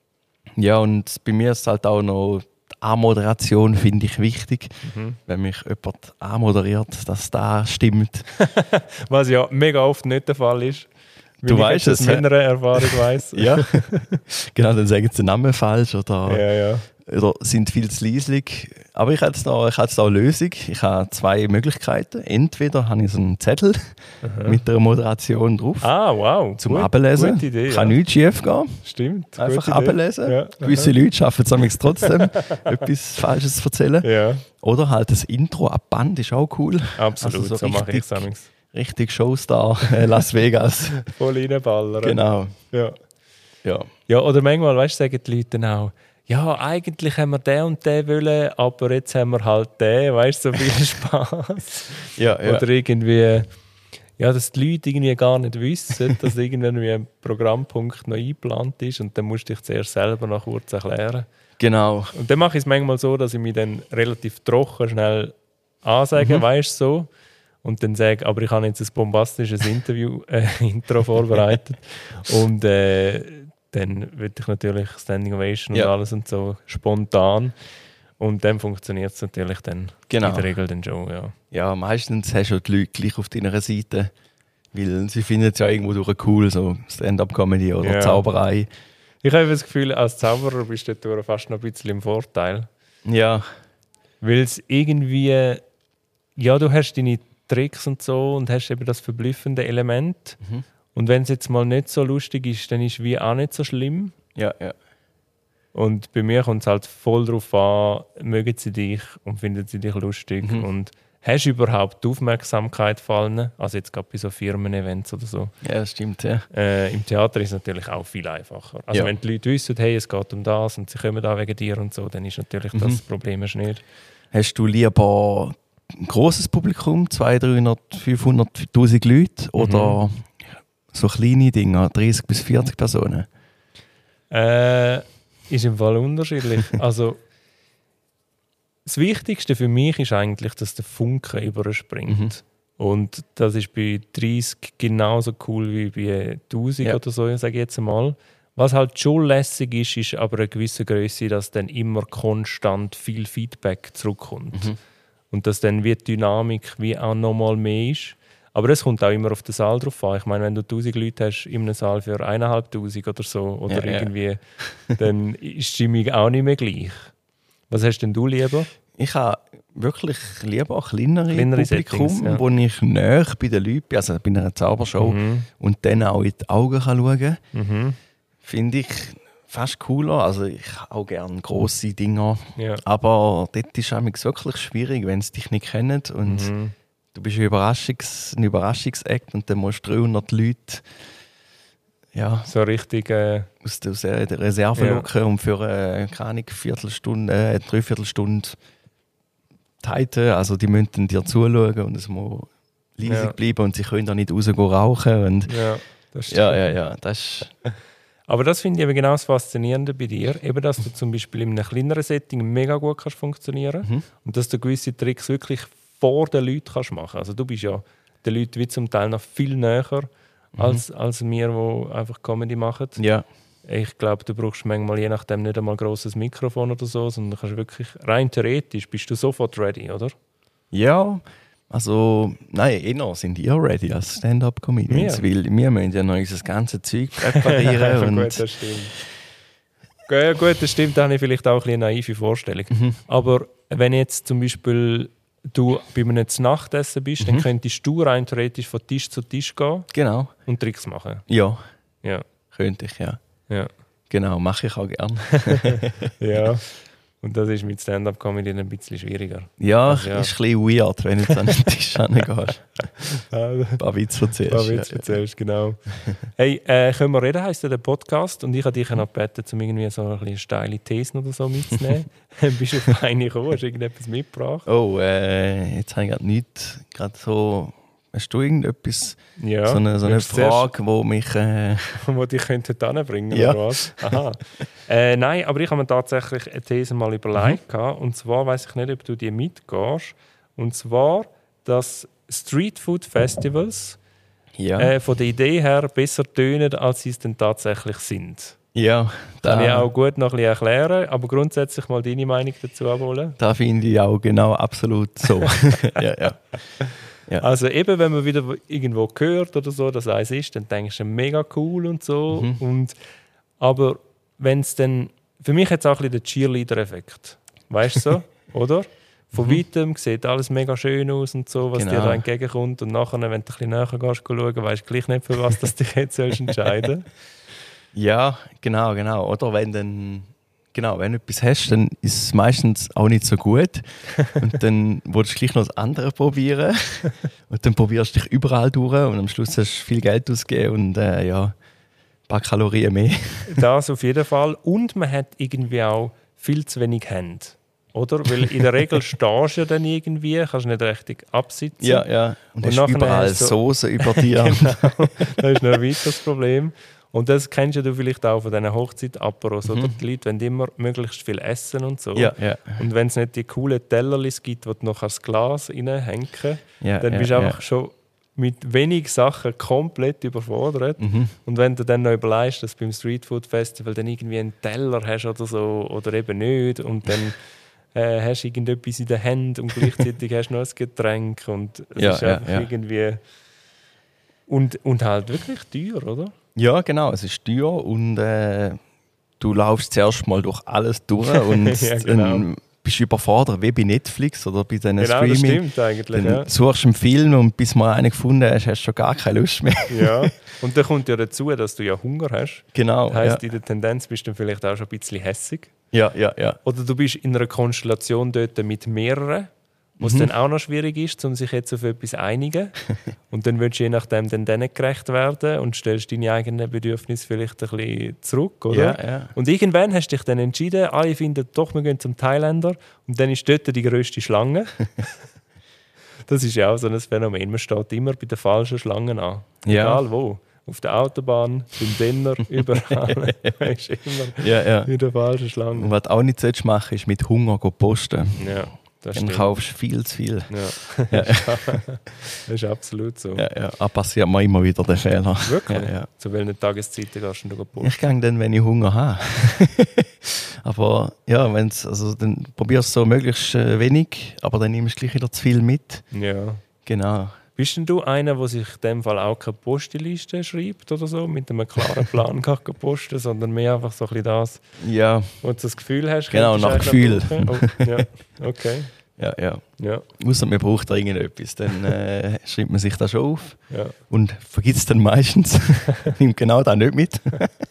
Ja, und bei mir ist halt auch noch die Anmoderation, finde ich wichtig. Mhm. Wenn mich jemand anmoderiert, dass das stimmt. Was ja mega oft nicht der Fall ist. Du Weil ich weißt jetzt es, aus hä? meiner Erfahrung weiss. Ja, genau, dann sagen sie den Namen falsch oder, ja, ja. oder sind viel zu leislich. Aber ich habe jetzt da, ich habe jetzt da eine Lösung. Ich habe zwei Möglichkeiten. Entweder habe ich so einen Zettel mit der Moderation drauf Ah, wow. zum Gut, Ablesen. Gute Idee, Kann ja. nichts schief gehen. Stimmt. Einfach gute Idee. ablesen. Ja. Gewisse Leute schaffen es manchmal trotzdem, etwas Falsches zu erzählen. Ja, Oder halt das Intro ab Band ist auch cool. absolut. Also so so mache ich es richtig- amigs. Richtig Showstar äh, Las Vegas. Voll reinballern. Genau. Ja. Ja. Ja, oder manchmal, weißt du, sagen die Leute dann auch, ja, eigentlich haben wir den und den wollen, aber jetzt haben wir halt den, weißt du, so viel Spaß. Ja, ja. Oder irgendwie, ja, dass die Leute irgendwie gar nicht wissen, dass irgendwie ein Programmpunkt noch eingeplant ist und dann musst du dich zuerst selber noch kurz erklären. Genau. Und dann mache ich es manchmal so, dass ich mich dann relativ trocken schnell ansage, Mhm. weißt du, so. Und dann sage, aber ich habe jetzt ein bombastisches Interview, äh, Intro vorbereitet. Und äh, dann würde ich natürlich Standing Ovation Ja. und alles und so spontan. Und dann funktioniert es natürlich dann Genau. in der Regel dann schon, ja. Ja, meistens hast du die Leute gleich auf deiner Seite, weil sie finden es ja irgendwo durch cool, so Stand-up-Comedy oder Ja. Zauberei. Ich habe das Gefühl, als Zauberer bist du dort fast noch ein bisschen im Vorteil. Ja, Weil es irgendwie, ja, du hast deine Tricks und so und hast eben das verblüffende Element. Mhm. Und wenn es jetzt mal nicht so lustig ist, dann ist es wie auch nicht so schlimm. ja, ja. Und bei mir kommt es halt voll darauf an, mögen sie dich und finden sie dich lustig. Mhm. Und hast du überhaupt die Aufmerksamkeit fallen? Also jetzt gerade bei so Firmen-Events oder so. Ja, das stimmt, ja. Äh, Im Theater ist es natürlich auch viel einfacher. Also Ja. wenn die Leute wissen, hey, es geht um das und sie kommen da wegen dir und so, dann ist natürlich Mhm. das Problem erst nicht. Hast du lieber ein grosses Publikum, zweihundert, dreihundert, fünfhundert, tausend Leute oder so kleine Dinge, dreißig bis vierzig Personen? Äh, ist im Fall unterschiedlich. Also, das Wichtigste für mich ist eigentlich, dass der Funke überspringt. Mhm. Und das ist bei dreißig genauso cool wie bei tausend Ja. oder so, sage ich jetzt mal. Was halt schon lässig ist, ist aber eine gewisse Größe, dass dann immer konstant viel Feedback zurückkommt. Mhm. Und dass dann wie die Dynamik wie auch nochmal mehr ist. Aber es kommt auch immer auf den Saal drauf an. Ich meine, wenn du tausend Leute hast in einem Saal für eineinhalbtausend oder so, oder ja, irgendwie, ja. dann ist die Stimmung auch nicht mehr gleich. Was hast denn du lieber? Ich habe wirklich lieber kleinere, kleinere Publikum, Settings, ja. wo ich näher bei den Leuten bin, also bei einer Zaubershow, mhm. und dann auch in die Augen kann schauen kann. Mhm. Finde ich fast cooler. Also ich habe auch gerne grosse Dinger. Ja. Aber dort ist es wirklich schwierig, wenn sie dich nicht kennen. Und mhm. du bist ein, Überraschungs-, ein Überraschungsakt und dann musst du dreihundert Leute ja, so richtig äh, aus der Reserve ja. locken und für eine, keine Ahnung, Viertelstunde, äh, Dreiviertelstunde halten. Also die müssen dir zuschauen und es muss leise ja. bleiben und sie können da nicht rausgehen rauchen. Und ja, das stimmt. Ja, ja, ja, das ist aber das finde ich eben genau das Faszinierende bei dir, eben, dass du zum Beispiel in einem kleineren Setting mega gut kannst funktionieren mhm. und dass du gewisse Tricks wirklich vor den Leuten kannst machen. Also du bist ja den Leuten wie zum Teil noch viel näher mhm. als, als wir, die einfach Comedy machen. Ja. Ich glaube, du brauchst manchmal je nachdem nicht einmal ein grosses Mikrofon oder so, sondern kannst wirklich, rein theoretisch bist du sofort ready, oder? Ja, also, nein, eher sind ihr ready als Stand-up-Comedians, ja. weil wir müssen ja noch unser ganzes Zeug präparieren. und gut, das stimmt. Ja, gut, das stimmt, da habe ich vielleicht auch eine naive Vorstellung. Mhm. Aber wenn jetzt zum Beispiel du bei einem Nachtessen bist, mhm. dann könntest du rein theoretisch von Tisch zu Tisch gehen genau. und Tricks machen. Ja, ja. könnte ich, ja. ja. Genau, mache ich auch gern. ja. Und das ist mit Stand-up-Comedy ein bisschen schwieriger. Ja, also, ja. ist ein bisschen weird, wenn du jetzt an den Tisch hingehst. Ein paar Witze erzählst. Ein paar Witze erzählst, genau. Hey, äh, können wir reden, heisst ja der Podcast. Und ich habe dich noch gebeten, um irgendwie so ein bisschen steile Thesen oder so mitzunehmen. Bist du auf eine gekommen? Hast du irgendetwas mitgebracht? Oh, äh, jetzt habe ich gerade nichts. Gerade so... Hast du irgendetwas, ja, so eine, so eine Frage, die mich... Äh... wo dich könnte hinbringen ja. oder was? Aha. äh, nein, aber ich habe mir tatsächlich eine These mal überlegt. Mhm. Und zwar weiss ich nicht, ob du die mitgehst. Und zwar, dass Streetfood-Festivals ja. äh, von der Idee her besser tönen, als sie es dann tatsächlich sind. Ja. Da kann ich auch gut noch ein bisschen erklären, aber grundsätzlich mal deine Meinung dazu abholen. Da finde ich auch genau absolut so. ja, ja. Ja. Also eben, wenn man wieder irgendwo hört oder so, dass eins ist, dann denkst du, mega cool und so. Mhm. Und, aber wenn es dann... Für mich hat es auch ein bisschen den Cheerleader-Effekt. Weißt du so? Oder? Von mhm. weitem sieht alles mega schön aus und so, was genau. dir da entgegenkommt. Und nachher, wenn du ein bisschen näher gehst, schauen, weißt du gleich nicht, für was du dich jetzt entscheiden sollst. Ja, genau, genau. Oder wenn dann... Genau, wenn du etwas hast, dann ist es meistens auch nicht so gut. Und dann willst du gleich noch das andere probieren. Und dann probierst du dich überall durch und am Schluss hast du viel Geld ausgegeben und äh, ja, ein paar Kalorien mehr. Das auf jeden Fall. Und man hat irgendwie auch viel zu wenig Hände. Oder? Weil in der Regel stehst du ja dann irgendwie, kannst nicht richtig absitzen. Ja, ja. Und, und hast überall hast du... Soße über dir. Genau, das ist noch ein weiteres Problem. Und das kennst du vielleicht auch von diesen Hochzeit-Aperos, mhm. oder? Die Leute wollen immer möglichst viel essen und so. Ja, ja. Und wenn es nicht die coolen Tellerlis gibt, wo du noch das Glas reinhängen, ja, dann ja, bist du einfach ja. schon mit wenig Sachen komplett überfordert. Mhm. Und wenn du dann noch überlegst, dass du beim Streetfood Festival dann irgendwie einen Teller hast oder so, oder eben nicht, und dann äh, hast du irgendetwas in der Hand und gleichzeitig hast du noch ein Getränk. Und es ja, ist einfach ja, ja. irgendwie... Und, und halt wirklich teuer, oder? Ja, genau, es ist teuer und äh, du laufst zuerst mal durch alles durch und ja, genau. dann bist du überfordert, wie bei Netflix oder bei diesen genau, Streaming. Das stimmt eigentlich, dann ja. suchst du einen Film und bis du mal einen gefunden hast, hast du schon gar keine Lust mehr. Ja, und dann kommt ja dazu, dass du ja Hunger hast. Genau. Das heisst, ja. in der Tendenz bist du dann vielleicht auch schon ein bisschen hässig. Ja, ja, ja. Oder du bist in einer Konstellation dort mit mehreren, wo es mhm. dann auch noch schwierig ist, um sich jetzt auf etwas zu einigen. Und dann willst du je nachdem dann denen gerecht werden und stellst deine eigenen Bedürfnisse vielleicht ein bisschen zurück, oder? Ja, ja. Und irgendwann hast du dich dann entschieden, alle finden, doch, wir gehen zum Thailänder. Und dann ist dort die grösste Schlange. Das ist ja auch so ein Phänomen. Man steht immer bei den falschen Schlangen an. Ja. Egal wo. Auf der Autobahn, beim Dinner, überall. Man ist immer ja, ja. in der falschen Schlange. Und was du auch nicht machen sollst, ist mit Hunger posten. Ja. Das dann stimmt. kaufst du viel zu viel. Ja. Ja. Das ist absolut so. Ja, ja. Da passiert mir immer wieder der Fehler. Wirklich? Ja, ja. Zu welchen Tageszeiten gehst du posten? Ich gehe dann, wenn ich Hunger habe. Aber ja, wenn's, also, dann probierst du so möglichst äh, wenig, aber dann nimmst du gleich wieder zu viel mit. Ja. Genau. Bist denn du einer, der sich in dem Fall auch keine Posteliste schreibt oder so, mit einem klaren Plan kann posten, sondern mehr einfach so ein bisschen das, Ja, wo du das Gefühl hast? Genau, könntest du nach eigentlich Gefühl. noch brauchen? Oh, ja, okay. ja, ja. Ja, Ausser man braucht dringend etwas, dann äh, schreibt man sich das schon auf ja. und vergisst es dann meistens. Nimmt genau das nicht mit.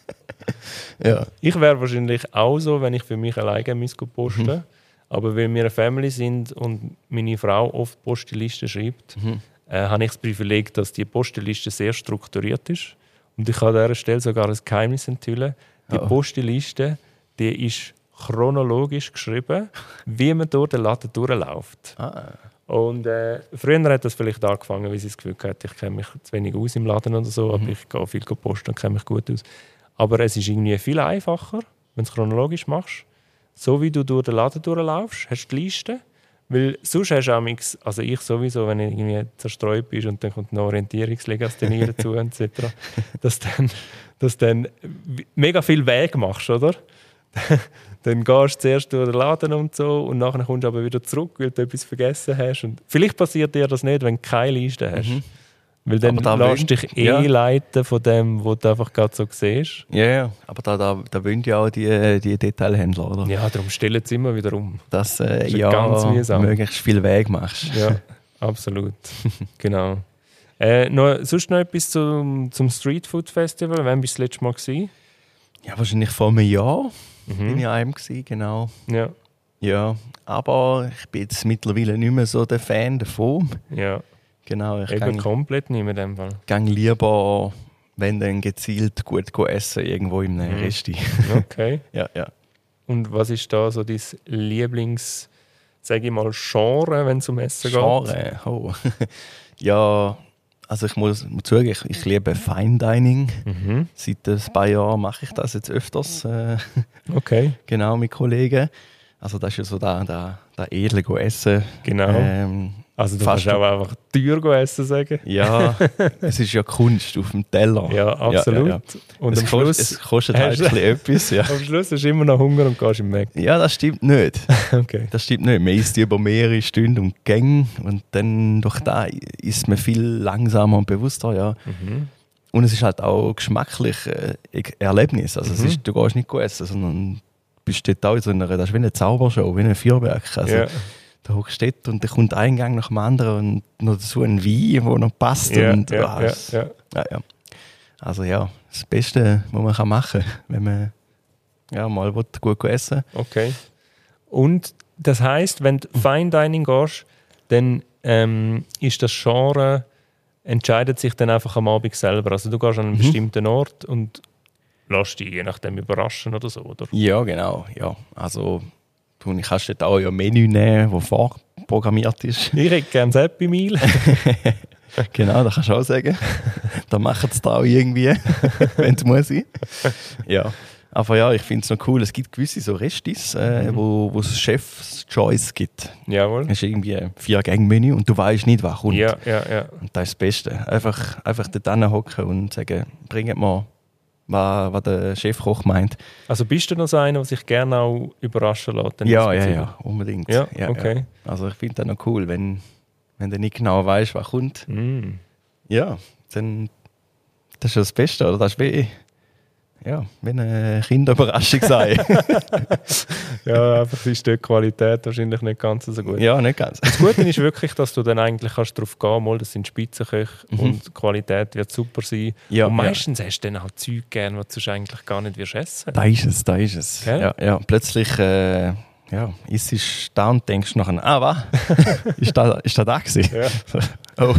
ja. Ich wäre wahrscheinlich auch so, wenn ich für mich alleine müsste posten müsste. Mhm. Aber weil wir eine Family sind und meine Frau oft Postenlisten schreibt, Mhm. äh, habe ich das Privileg, dass die Postenliste sehr strukturiert ist. Und ich kann an dieser Stelle sogar ein Geheimnis enthüllen. Die Oh. Postenliste, die ist chronologisch geschrieben, wie man durch den Laden durchläuft. Ah. Und äh, früher hat das vielleicht angefangen, weil sie das Gefühl hatte, ich kenne mich zu wenig aus im Laden oder so, aber Mhm. ich gehe viel posten und kenne mich gut aus. Aber es ist irgendwie viel einfacher, wenn du es chronologisch machst. So wie du durch den Laden durchlaufst, hast du die Liste. Weil sonst hast du auch nichts, also ich sowieso, wenn du irgendwie zerstreut bist und dann kommt eine Orientierungslegasthenie dazu et cetera, dass du dann, dass dann mega viel Weg machst, oder? Dann gehst du zuerst durch den Laden und so und nachher kommst du aber wieder zurück, weil du etwas vergessen hast. Und vielleicht passiert dir das nicht, wenn du keine Liste hast. Mhm. Weil dann Aber da lässt wollen- dich eh ja. leiten von dem, was du einfach gerade so siehst. Ja, ja, aber da, da, da wollen ja auch die, die Detailhändler, oder? Ja, darum stellen sie immer wieder um. Dass äh, Das ist ja, ganz mühsam. möglichst viel Weg machst. Ja, absolut. Genau. Äh, noch, sonst noch etwas zum, zum Street Food Festival? Wann bist du das letzte Mal gewesen? Ja, wahrscheinlich vor einem Jahr bin Mhm. ich an einem gewesen, genau. Ja, Ja, aber ich bin jetzt mittlerweile nicht mehr so der Fan davon. ja. Genau, ich Eben gang, komplett nicht mehr in dem Fall. gang lieber, wenn dann gezielt gut go essen, irgendwo im Mhm. Resti. Okay. ja, ja. Und was ist da so dein Lieblings, sage ich mal, Genre, wenn es um Essen geht? Genre, oh. Ja, also ich muss, muss zugeben, ich, ich liebe Fine Dining. Mhm. Seit ein paar Jahren mache ich das jetzt öfters, äh, Okay, genau, mit Kollegen. Also das ist ja so da, da, da edle go essen. genau. Ähm, also du fast kannst auch einfach teuer go essen sagen. ja, es ist ja Kunst auf dem Teller. Ja, absolut. Ja, ja, ja. Und es, am kostet, Schluss, es kostet halt hast- ein bisschen etwas. Ja. am Schluss hast du immer noch Hunger und gehst im Mac. ja, das stimmt nicht. Okay. Das stimmt nicht. Man isst über mehrere Stunden und Gänge und dann durch da isst man viel langsamer und bewusster. Ja. Mhm. Und es ist halt auch geschmacklich äh, ein Erlebnis. Also es Mhm. ist, du gehst nicht essen, sondern bist dort auch in so einer, das ist wie eine Zaubershow, wie ein Feuerwerk. Also, Ja. da hockst du dort und dann kommt ein Gang nach dem anderen und noch so ein Wein, der noch passt. Ja, und, ja, ah, ja, es- ja. ja, ja. Also ja, das Beste, was man kann machen kann, wenn man ja, mal will, gut essen Okay. Und das heisst, wenn du Fine Dining gehst, dann ähm, ist das Genre, entscheidet sich dann einfach am Abend selber. Also du gehst an einen Mhm. bestimmten Ort und lässt dich je nachdem überraschen oder so, oder? Ja, genau. Ja. Also du kannst dort auch ein Menü nehmen, das vorprogrammiert ist. Ich hätte gerne das Happy Meal. Genau, das kannst du auch sagen. Da machen sie da auch irgendwie, wenn es muss sein. Ja. Aber ja, ich finde es noch cool. Es gibt gewisse so Restis, äh, Mhm. wo, wo es Chef's Choice gibt. Jawohl. Es ist irgendwie ein Vier-Gang-Menü und du weißt nicht, was kommt. Ja, ja, ja. Und das ist das Beste. Einfach, einfach dort hocken und sagen, bringt mal, was, was der Chefkoch meint. Also bist du noch so einer, der sich gerne auch überraschen lässt? dann Ja, ja, diesbezüglich? ja, unbedingt. Ja, okay. Also ich finde das noch cool, wenn, wenn du nicht genau weißt, was kommt. Mm. Ja, dann das ist ja das Beste, oder? Das ist wie, ja, wie eine Kinderüberraschung sein. Ja, einfach ist die Qualität wahrscheinlich nicht ganz so gut. ja, nicht ganz. Das Gute ist wirklich, dass du dann eigentlich kannst darauf gehen kannst, das sind Spitzenköche Mhm. und die Qualität wird super sein. Ja, und meistens hast du dann auch Zeug gern, was du sonst eigentlich gar nicht wirst essen. Da ist es, da ist es. Gell? Ja, ja, plötzlich äh, ja, ist es da und denkst nachher, ah, was? ist das ist das da gewesen? Ja. Oh.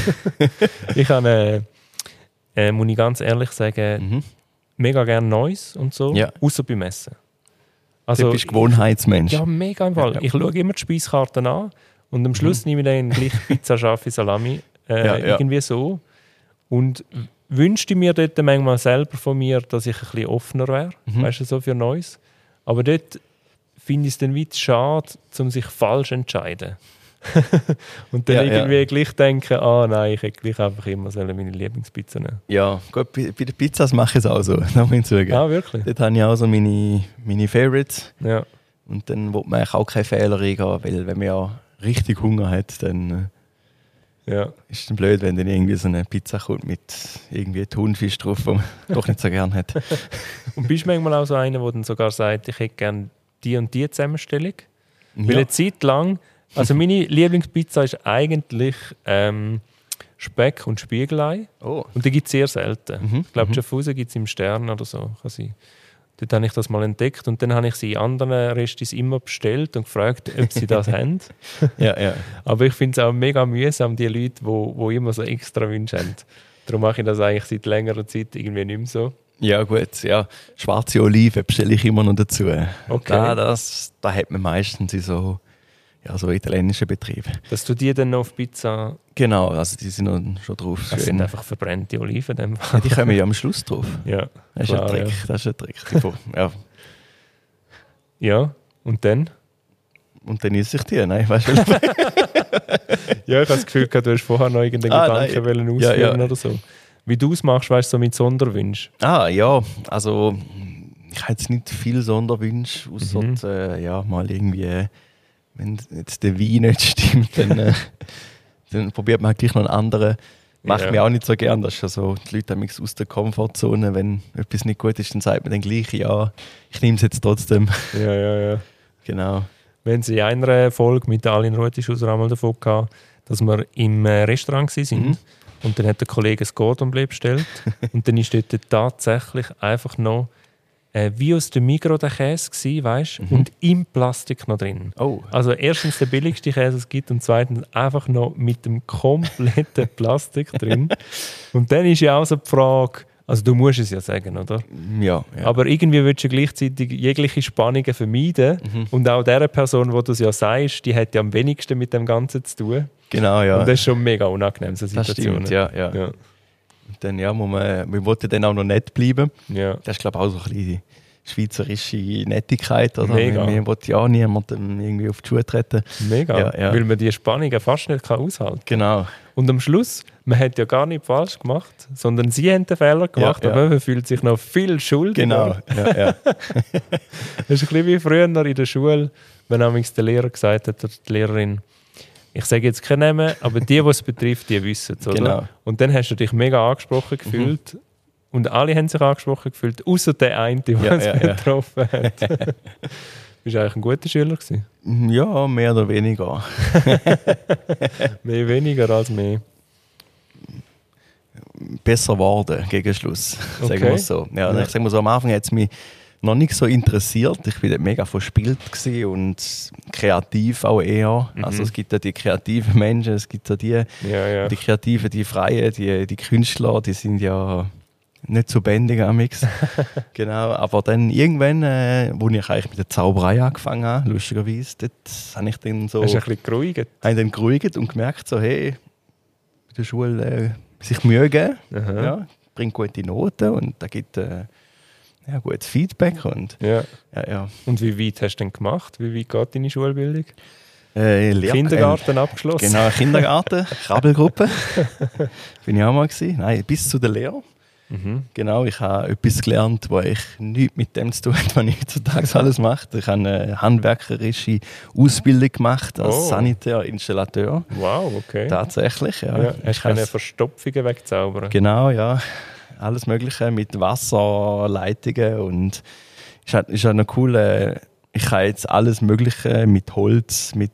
Ich habe, äh, äh, muss ich ganz ehrlich sagen, Mhm. mega gerne Neues und so, Ja. außer beim Essen. Du bist Gewohnheitsmensch. Ja, mega im Fall. Ja, ja. Ich schaue immer die Speiskarten an und am Schluss nehme ich dann gleich Pizza, Schaffi, Salami. Äh, Ja, ja. Irgendwie so. Und wünschte mir dort manchmal selber von mir, dass ich ein bisschen offener wäre, Mhm. weißt du, so für Neues. Aber dort finde ich es dann weit schade, um sich falsch zu entscheiden. Und dann Ja, ja. irgendwie gleich denken, ah nein, ich hätte gleich einfach immer sollen meine Lieblingspizza nehmen. Ja, gut, bei, bei den Pizzas mache ich es auch so, da muss ich sagen. Ah, wirklich? Dort habe ich auch so meine, meine Favorites. Ja. Und dann will man eigentlich auch keine Fehler eingehen, weil wenn man ja richtig Hunger hat, dann Ja. Ist dann blöd, wenn dann irgendwie so eine Pizza kommt mit irgendwie Thunfisch drauf, den man doch nicht so gern hat. Und bist du manchmal auch so einer, der dann sogar sagt, ich hätte gerne die und die Zusammenstellung? Ja. Weil eine Zeit lang, also meine Lieblingspizza ist eigentlich ähm, Speck und Spiegelei. Oh. Und die gibt es sehr selten. Mhm. Ich glaube, Mhm. Schaffhausen gibt es im Stern oder so. Kann sein. Dort habe ich das mal entdeckt und dann habe ich sie in anderen Restis immer bestellt und gefragt, ob sie das haben. Ja, ja. Aber ich finde es auch mega mühsam, die Leute, die wo, wo immer so extra Wünsche haben. Darum mache ich das eigentlich seit längerer Zeit irgendwie nicht mehr so. Ja, gut. Ja. Schwarze Oliven bestelle ich immer noch dazu. Okay. Da, das, da hat man meistens in so, ja, so italienischen Betrieben. Dass du die dann noch auf Pizza... Genau, also die sind noch schon drauf. Das Schön. sind einfach verbrannte Oliven. in dem Ja, Fall. die kommen ja am Schluss drauf. Ja, Das ist klar, ein Trick. ja. Das ist ein Trick. Die- Ja. Ja, und dann? Und dann esse ich die. Nein, weißt du? Ja, ich habe das Gefühl, gehabt, du hast vorher noch irgendeinen Ah, Gedanken nein. wollen Ja, ausführen ja. oder so. Wie du es machst, weißt du, so mit Sonderwünschen. Ah, ja. Also, ich habe jetzt nicht viel Sonderwünsche, außer Mhm. äh, ja, mal irgendwie, äh, wenn jetzt der Wein nicht stimmt, dann, äh, dann probiert man halt gleich noch einen anderen. Macht Ja. mir auch nicht so gern. Das ist ja so, die Leute haben mich aus der Komfortzone. Wenn etwas nicht gut ist, dann sagt man dann gleich, ja, ich nehme es jetzt trotzdem. Ja, ja, ja. Genau. Wir haben in einer Folge mit der Alin Rutischhauser einmal davon gehabt, dass wir im äh, Restaurant waren. Mhm. Und dann hat der Kollege ein Cordon Bleu bestellt. Und dann ist dort tatsächlich einfach noch äh, wie aus dem Migros der Käse gewesen, weißt? Mhm. Und im Plastik noch drin. Oh. Also erstens der billigste Käse, den es gibt, und zweitens einfach noch mit dem kompletten Plastik drin. Und dann ist ja auch so die Frage, also du musst es ja sagen, oder? Ja, ja. Aber irgendwie willst du gleichzeitig jegliche Spannungen vermeiden. Mhm. Und auch der Person, wo du es ja sagst, die hat ja am wenigsten mit dem Ganzen zu tun. genau, ja. Und das ist schon mega unangenehm, so Das Situationen. stimmt, ja, ja. Ja. Und dann, ja, muss man, wir wollten dann auch noch nett bleiben. Ja. Das ist, glaube ich, auch so ein bisschen die schweizerische Nettigkeit. Oder? Mega. Wir wollen ja auch niemandem irgendwie auf die Schuhe treten. Mega, Ja, ja. weil man die Spannungen fast nicht kann aushalten kann. Genau. Und am Schluss, man hat ja gar nicht falsch gemacht, sondern sie haben den Fehler gemacht, Ja, ja. aber man fühlt sich noch viel schuldiger. Genau. Ja, ja. Das ist ein bisschen wie früher in der Schule, wenn nämlich der Lehrer gesagt hat, oder die Lehrerin, ich sage jetzt keinen Namen, aber die, die es betrifft, die wissen es, oder? Genau. Und dann hast du dich mega angesprochen gefühlt und alle haben sich angesprochen gefühlt, außer der eine, der Ja, es ja, ja. betroffen hat. Bist du eigentlich ein guter Schüler gewesen? Ja, mehr oder weniger. Mehr weniger als mehr. Besser geworden gegen Schluss, sagen Okay. wir es so. Ja, Ja. Ich sage mal so, am Anfang hat es mich noch nicht so interessiert. Ich war dort mega verspielt gewesen und kreativ auch eher. Mhm. Also es gibt ja die kreativen Menschen, es gibt ja die, Ja, ja. die Kreativen, die Freien, die, die Künstler, die sind ja nicht so bändig am Mix. Genau, aber dann irgendwann, äh, wo ich eigentlich mit der Zauberei angefangen habe, lustigerweise, dort habe ich dann so Hast du ein bisschen geruhigt? habe ich dann geruhigt und gemerkt, so, hey, in der Schule äh, sich Mühe geben, Aha. ja, bringt gute Noten und da gibt äh, ja, gutes Feedback. Und, Ja. ja, ja. Und wie weit hast du denn gemacht? Wie weit geht deine Schulbildung? Äh, Lehr- Kindergarten abgeschlossen? Äh, genau, Kindergarten, Krabbelgruppe. Bin ich auch mal gewesen. Nein, bis zu der Lehre. Mhm. Genau, ich habe etwas gelernt, was ich nichts mit dem zu tun habe, was ich heutzutage alles mache. Ich habe eine handwerkerische Ausbildung gemacht als Oh. Sanitärinstallateur. Wow, okay. Tatsächlich, ja. Ja. Ich Hast du keine has- Verstopfungen wegzaubern? Genau, ja. Alles Mögliche mit Wasserleitungen und ist halt, ist halt noch cool. Äh, ich kann jetzt alles Mögliche mit Holz, mit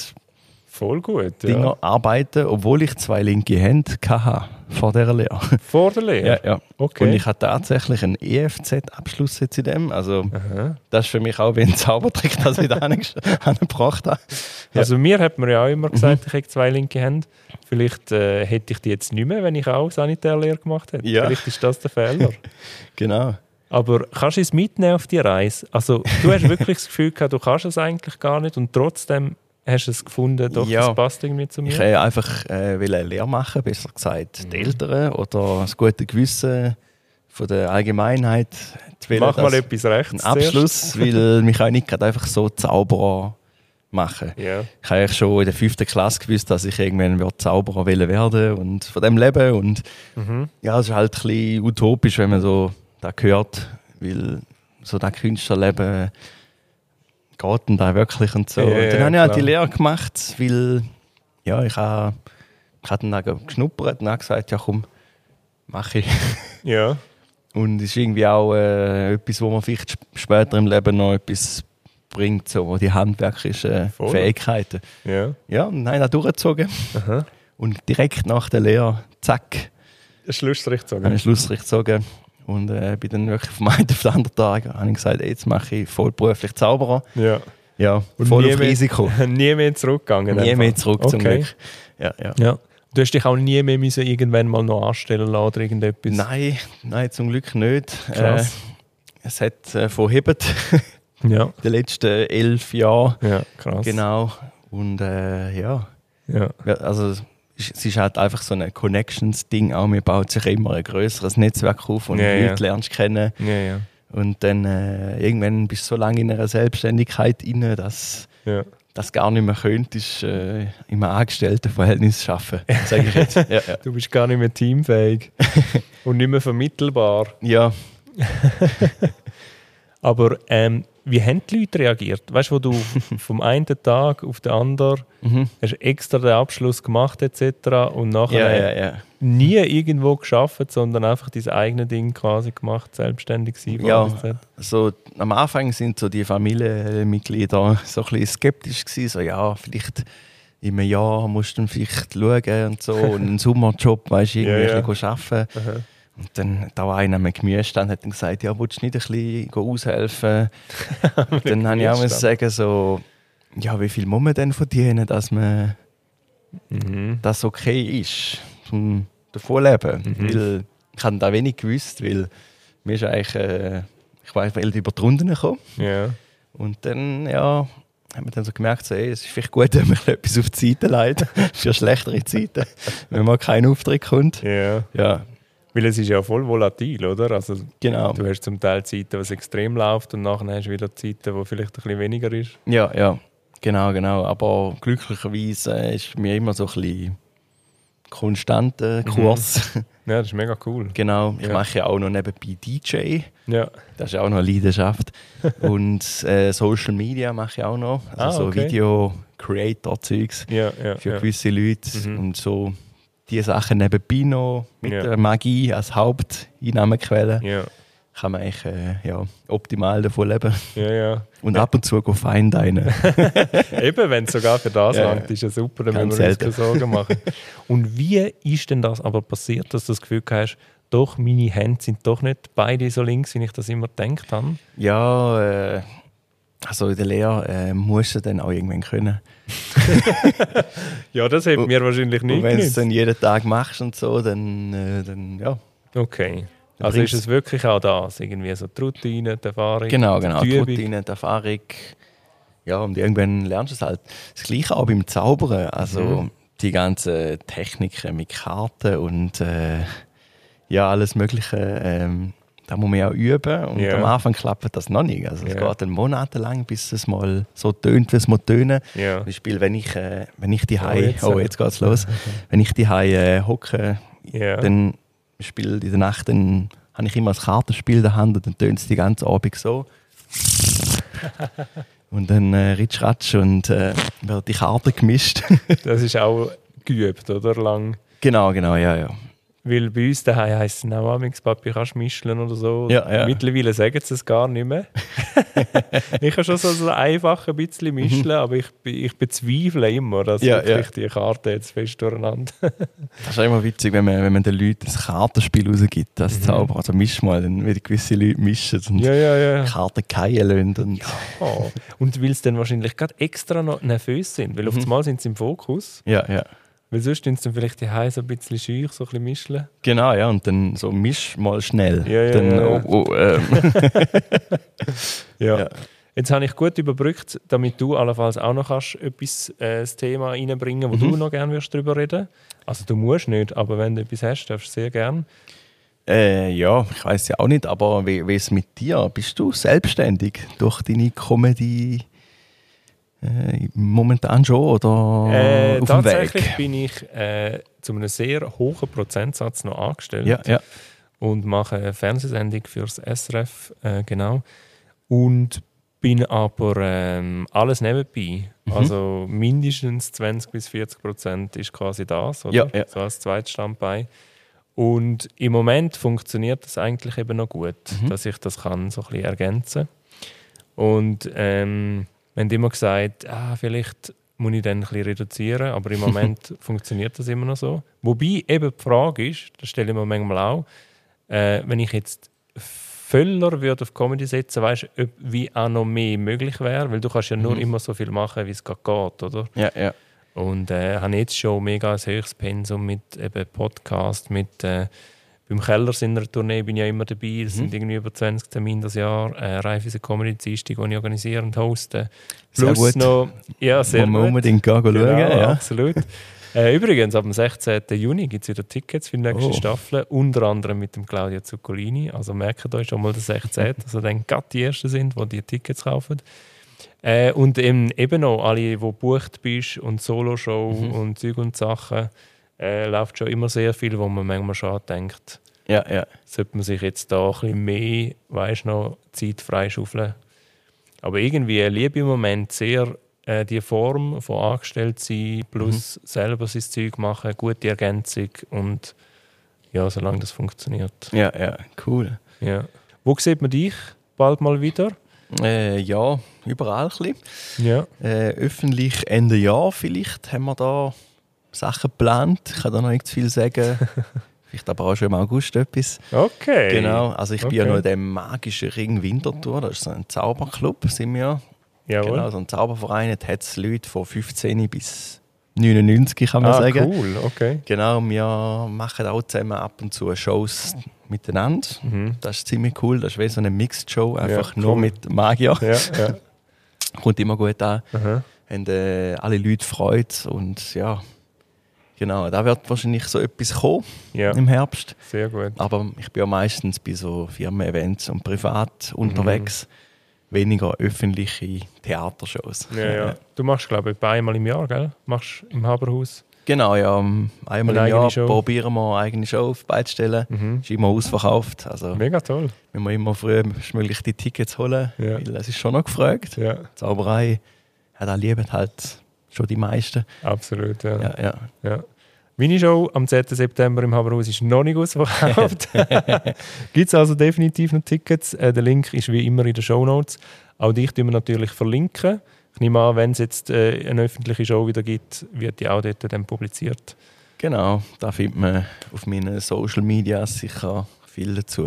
Voll gut, ja. Dingen arbeiten, obwohl ich zwei linke Hände hatte vor dieser Lehre. Vor der Lehre? Ja, ja. Okay. Und ich habe tatsächlich einen E F Z-Abschluss jetzt in dem. Also Aha. das ist für mich auch wie ein Zaubertrick, dass ich da angebracht habe. Ja. Also mir hat man ja auch immer gesagt, ich habe zwei linke Hände. Vielleicht äh, hätte ich die jetzt nicht mehr, wenn ich auch Sanitärlehre gemacht hätte. Ja. Vielleicht ist das der Fehler. Genau. Aber kannst du es mitnehmen auf die Reise? Also du hast wirklich das Gefühl gehabt, du kannst es eigentlich gar nicht und trotzdem hast du es gefunden, doch, Ja. das passt irgendwie zu mir? Ich wollte einfach äh, eine Lehre machen, besser gesagt Mhm. die Eltern oder das gute Gewissen von der Allgemeinheit. Die wollen Mach mal das- etwas rechts einen Abschluss, weil mich auch nicht gerade einfach so Zauberer machen. zuerst. Ja. Ich habe eigentlich schon in der fünften Klasse gewusst, dass ich irgendwann wird Zauberer wollen werden und von dem leben. Und Mhm. ja, es ist halt ein bisschen utopisch, wenn man so das hört, weil so das Künstlerleben geht denn da wirklich und so. Ja, und dann ja, habe ich halt die klar. Lehre gemacht, weil ja, ich habe ich habe dann geschnuppert und dann gesagt, ja komm, mach ich. Ja. Und es ist irgendwie auch äh, etwas, wo man vielleicht später im Leben noch etwas bringt, so die handwerklichen Voll. Fähigkeiten. Ja. Ja, und dann habe ich durchgezogen. Aha. Und direkt nach der Lehre, zack, Schlussstrich gezogen. habe ich Schlussstrich gezogen. Und äh, bin dann wirklich vom einen auf den anderen Tag habe ich gesagt, jetzt mache ich vollberuflich Zauberer. Ja. Ja, Und voll nie auf mehr- Risiko. Nie mehr zurückgegangen. Nie einfach. mehr zurück zum Okay. Glück. Ja, ja. Ja. Du hast dich auch nie mehr müssen irgendwann mal noch anstellen lassen oder irgendetwas? Nein, nein, zum Glück nicht. Krass. Äh, es hat äh, von Hebet Ja. in den letzten elf Jahren. Ja, krass. Genau. Und äh, ja. Ja. Ja, also es ist halt einfach so ein Connections-Ding auch. Man baut sich immer ein grösseres Netzwerk auf und Ja, Leute ja. lernst kennen. Ja, ja. Und dann äh, irgendwann bist du so lange in einer Selbstständigkeit inne, dass Ja. das gar nicht mehr könntest, äh, im Angestelltenverhältnis arbeiten, sage ich jetzt. Ja, ja. Du bist gar nicht mehr teamfähig und nicht mehr vermittelbar. ja. Aber ähm, wie haben die Leute reagiert? Weißt du, wo du vom einen Tag auf den anderen Mhm. hast extra den Abschluss gemacht et cetera und nachher ja, ja, ja. nie irgendwo geschafft, sondern einfach dein eigenes Ding quasi gemacht, selbstständig sein. von Ja. A bis Z. So, am Anfang sind so die Familienmitglieder so ein bisschen skeptisch gewesen, so ja, vielleicht in einem Jahr musst du dann vielleicht schauen und so und einen Sommerjob, weißt du, irgendwie Ja, ja. ein bisschen arbeiten. Aha. Und dann da war einer am Gemüsestand, hat dann gesagt, ja, willst du nicht ein bisschen aushelfen? Dann habe ich auch müssen sagen, so, ja, wie viel muss man denn verdienen, dass man Mhm. das okay ist, zum davon leben. Mhm. Weil ich habe da wenig gewusst, weil mir ist eigentlich, äh, ich weiß, weil über die Runden gekommen. Ja. Und dann, ja, haben wir dann so gemerkt, so, ey, es ist vielleicht gut, wenn man etwas auf die Seite legt, für schlechtere Zeiten, wenn mal kein Auftritt kommt. Ja. Ja, Weil es ist ja voll volatil, oder? Also genau. du hast zum Teil Zeiten, wo es extrem läuft und nachher hast du wieder Zeiten, wo vielleicht ein bisschen weniger ist. Ja, ja, genau, genau. Aber glücklicherweise äh, ist mir immer so ein bisschen konstanter Kurs. Ja, das ist mega cool. Genau, ich Ja. mache ja auch noch nebenbei D J. Ja. Das ist auch noch eine Leidenschaft. Und äh, Social Media mache ich auch noch. Also Ah, so okay. Video-Creator-Zeugs Ja, ja, für ja. gewisse Leute. Mhm. Und so diese Sachen nebenbei noch mit Ja. der Magie als Haupteinnahmequelle Ja, kann man eigentlich äh, ja, optimal davon leben. ja, ja. Und ab und zu go fein deine. Eben, wenn es sogar für das Ja, langt, ist ja super, dann ganz müssen wir uns selten. keine Sorgen machen. Und wie ist denn das aber passiert, dass du das Gefühl hast, doch, meine Hände sind doch nicht beide so links, wie ich das immer gedacht habe? Ja, äh, also in der Lehre äh, musst du dann auch irgendwann können. Ja, das hat Und- mir wahrscheinlich nicht Und wenn du es genützt. dann jeden Tag machst und so, dann, äh, dann ja. Okay. Dann Also ist bringt's- es wirklich auch das? Irgendwie so die Routine, die Erfahrung? Genau, genau. die Die Übung? Routine, die Erfahrung. Ja, und irgendwann lernst du es halt. Das Gleiche auch beim Zaubern. Also Mhm. die ganzen Techniken mit Karten und äh, ja, alles Mögliche. Ähm, da muss man ja auch üben. Und Ja. am Anfang klappt das noch nicht. Also es Ja. geht dann monatelang, bis es mal so tönt, wie es muss tönen. Ja. Zum Beispiel, wenn ich, äh, wenn ich die Oh, Hai, jetzt, oh, äh. jetzt geht's los. Wenn ich die Hai äh, hocke, Ja. dann spiele in der Nacht, dann habe ich immer ein Kartenspiel in der Hand und dann tönt es die ganze Abend so. Und dann äh, ritsch ratsch und äh, werden die Karten gemischt. Das ist auch geübt, oder? Lang. genau, genau, ja, ja. Weil bei uns daheim heisst es auch amigs, Papi, kannst du mischeln oder so. Ja, ja. Mittlerweile sagen sie es gar nicht mehr. Ich kann schon so, so einfach ein bisschen mischen, aber ich, be- ich bezweifle immer, dass Mhm. Ja, wirklich ja. die Karte jetzt fest durcheinander. Das ist auch immer witzig, wenn man, wenn man den Leuten ein Kartenspiel rausgibt, das Zauber. Also misch mal, dann wieder gewisse Leute mischen und Mhm. ja, ja, ja. Karten fallen lassen. Und Oh. Und weil sie dann wahrscheinlich gerade extra noch nervös sind, weil auf Mhm. einmal sind sie im Fokus. ja, ja. Weil sonst sind sie dann vielleicht die Hause so ein bisschen schüch, so ein bisschen mischen. Genau, ja, und dann so misch mal schnell. Ja, ja, dann, ja. Oh, oh, ähm, Ja. Ja. Jetzt habe ich gut überbrückt, damit du allenfalls auch noch kannst, etwas, äh, das Thema reinbringen, wo Mhm. du noch gerne wirst darüber reden. Also du musst nicht, aber wenn du etwas hast, darfst du sehr gerne. Äh, ja, ich weiß ja auch nicht, aber wie, wie ist mit dir? Bist du selbstständig durch deine Comedy äh, momentan schon oder Äh, auf dem tatsächlich Weg? bin ich äh, zu einem sehr hohen Prozentsatz noch angestellt Ja, ja. und mache eine Fernsehsendung fürs S R F, äh, genau. Und bin aber ähm, alles nebenbei. Mhm. Also mindestens zwanzig bis vierzig Prozent ist quasi das, oder? Ja, ja. So als zweites Standbein. Und im Moment funktioniert das eigentlich eben noch gut, Mhm. dass ich das kann so ein bisschen ergänzen. Und ähm, wir haben immer gesagt, ah, vielleicht muss ich dann ein bisschen reduzieren, aber im Moment funktioniert das immer noch so. Wobei eben die Frage ist, das stelle ich mir manchmal auch, äh, wenn ich jetzt Völler würde auf Comedy setzen, weißt du, ob wie auch noch mehr möglich wäre, weil du kannst ja nur Mhm. immer so viel machen, wie es gerade geht, oder? Ja, ja. Und äh, habe jetzt schon mega ein höchstes Pensum mit eben Podcast, mit äh, beim Keller in einer Tournee bin ich ja immer dabei. Es Mhm. sind irgendwie über zwanzig Termine das Jahr. Äh, Raiffeisen Comedy Dienstag, die ich organisiere und hoste. Sehr Plus gut. noch, ja, sehr Wo wir gut. unbedingt gehen, schauen. Genau, Ja. absolut. Äh, übrigens, ab dem sechzehnten Juni gibt es wieder Tickets für die nächste Oh. Staffel, unter anderem mit dem Claudio Zuccolini. Also merkt euch schon mal den sechzehnten Also dann gerade die Ersten sind, die die Tickets kaufen. Äh, und eben, eben auch alle, die gebucht bist und Soloshow Mhm. und Zeug und Sachen, äh, läuft schon immer sehr viel, wo man manchmal schon denkt, Ja, ja. sollte man sich jetzt da ein bisschen mehr, weißt, noch Zeit freischaufeln. Aber irgendwie liebe ich im Moment sehr äh, die Form von angestellt sein plus selber sein Zeug machen, gute Ergänzung und ja, solange das funktioniert. Ja, ja, cool. Ja. Wo sieht man dich bald mal wieder? Äh, ja, überall ein bisschen. Ja. Äh, öffentlich Ende Jahr vielleicht haben wir da Sachen geplant. Ich kann da noch nicht zu viel sagen. Vielleicht aber auch schon im August etwas. Okay. Genau, also ich bin ja Okay. noch in dem magischen Ring Winterthur. Das ist so ein Zauberclub, sind wir. Jawohl. Genau, so ein Zauberverein. Da hat es Leute von fünfzehn bis neunundneunzig, kann man ah, sagen. cool, okay. Genau, wir machen auch zusammen ab und zu Shows miteinander. Mhm. Das ist ziemlich cool. Das ist wie so eine Mixed-Show, einfach Ja, nur cool. mit Magier. Ja, ja. Kommt immer gut an. Aha. Haben äh, alle Leute freut und ja, genau, da wird wahrscheinlich so etwas kommen Ja, im Herbst. sehr gut. Aber ich bin ja meistens bei so Firmen-Events und privat Mhm. unterwegs. Weniger öffentliche Theatershows. Ja, ja. Du machst, glaube ich, einmal im Jahr, gell? Machst im Haberhaus. Genau, ja. um, Einmal Eine im eigene Jahr Show. probieren wir eine eigene Show auf die Beine zu stellen. Mhm. Ist immer ausverkauft. Also Mega toll. müssen wir immer frühestmöglich die Tickets holen. Ja. Weil es ist schon noch gefragt. Ja, Zauberei, ja, da lieben halt schon die meisten. absolut. Ja. Ja, ja. Ja. Meine Show am zehnten September im Haberhaus ist noch nicht ausverkauft. Gibt es also definitiv noch Tickets. Äh, der Link ist wie immer in den Shownotes. Auch dich tun wir natürlich verlinken. Ich nehme an, wenn es jetzt äh, eine öffentliche Show wieder gibt, wird die auch dort dann publiziert. Genau, da findet man auf meinen Social Media sicher viel dazu.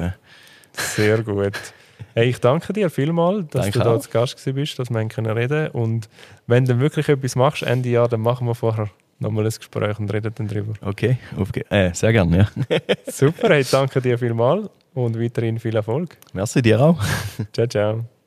Sehr gut. Hey, ich danke dir vielmals, dass Danke du da auch. zu Gast gewesen bist, dass wir reden können. Und wenn du wirklich etwas machst, Ende Jahr, dann machen wir vorher nochmal ein Gespräch und reden dann drüber. Okay, aufge äh, sehr gerne, ja. Super, hey, danke dir vielmals und weiterhin viel Erfolg. Merci dir auch. Ciao, ciao.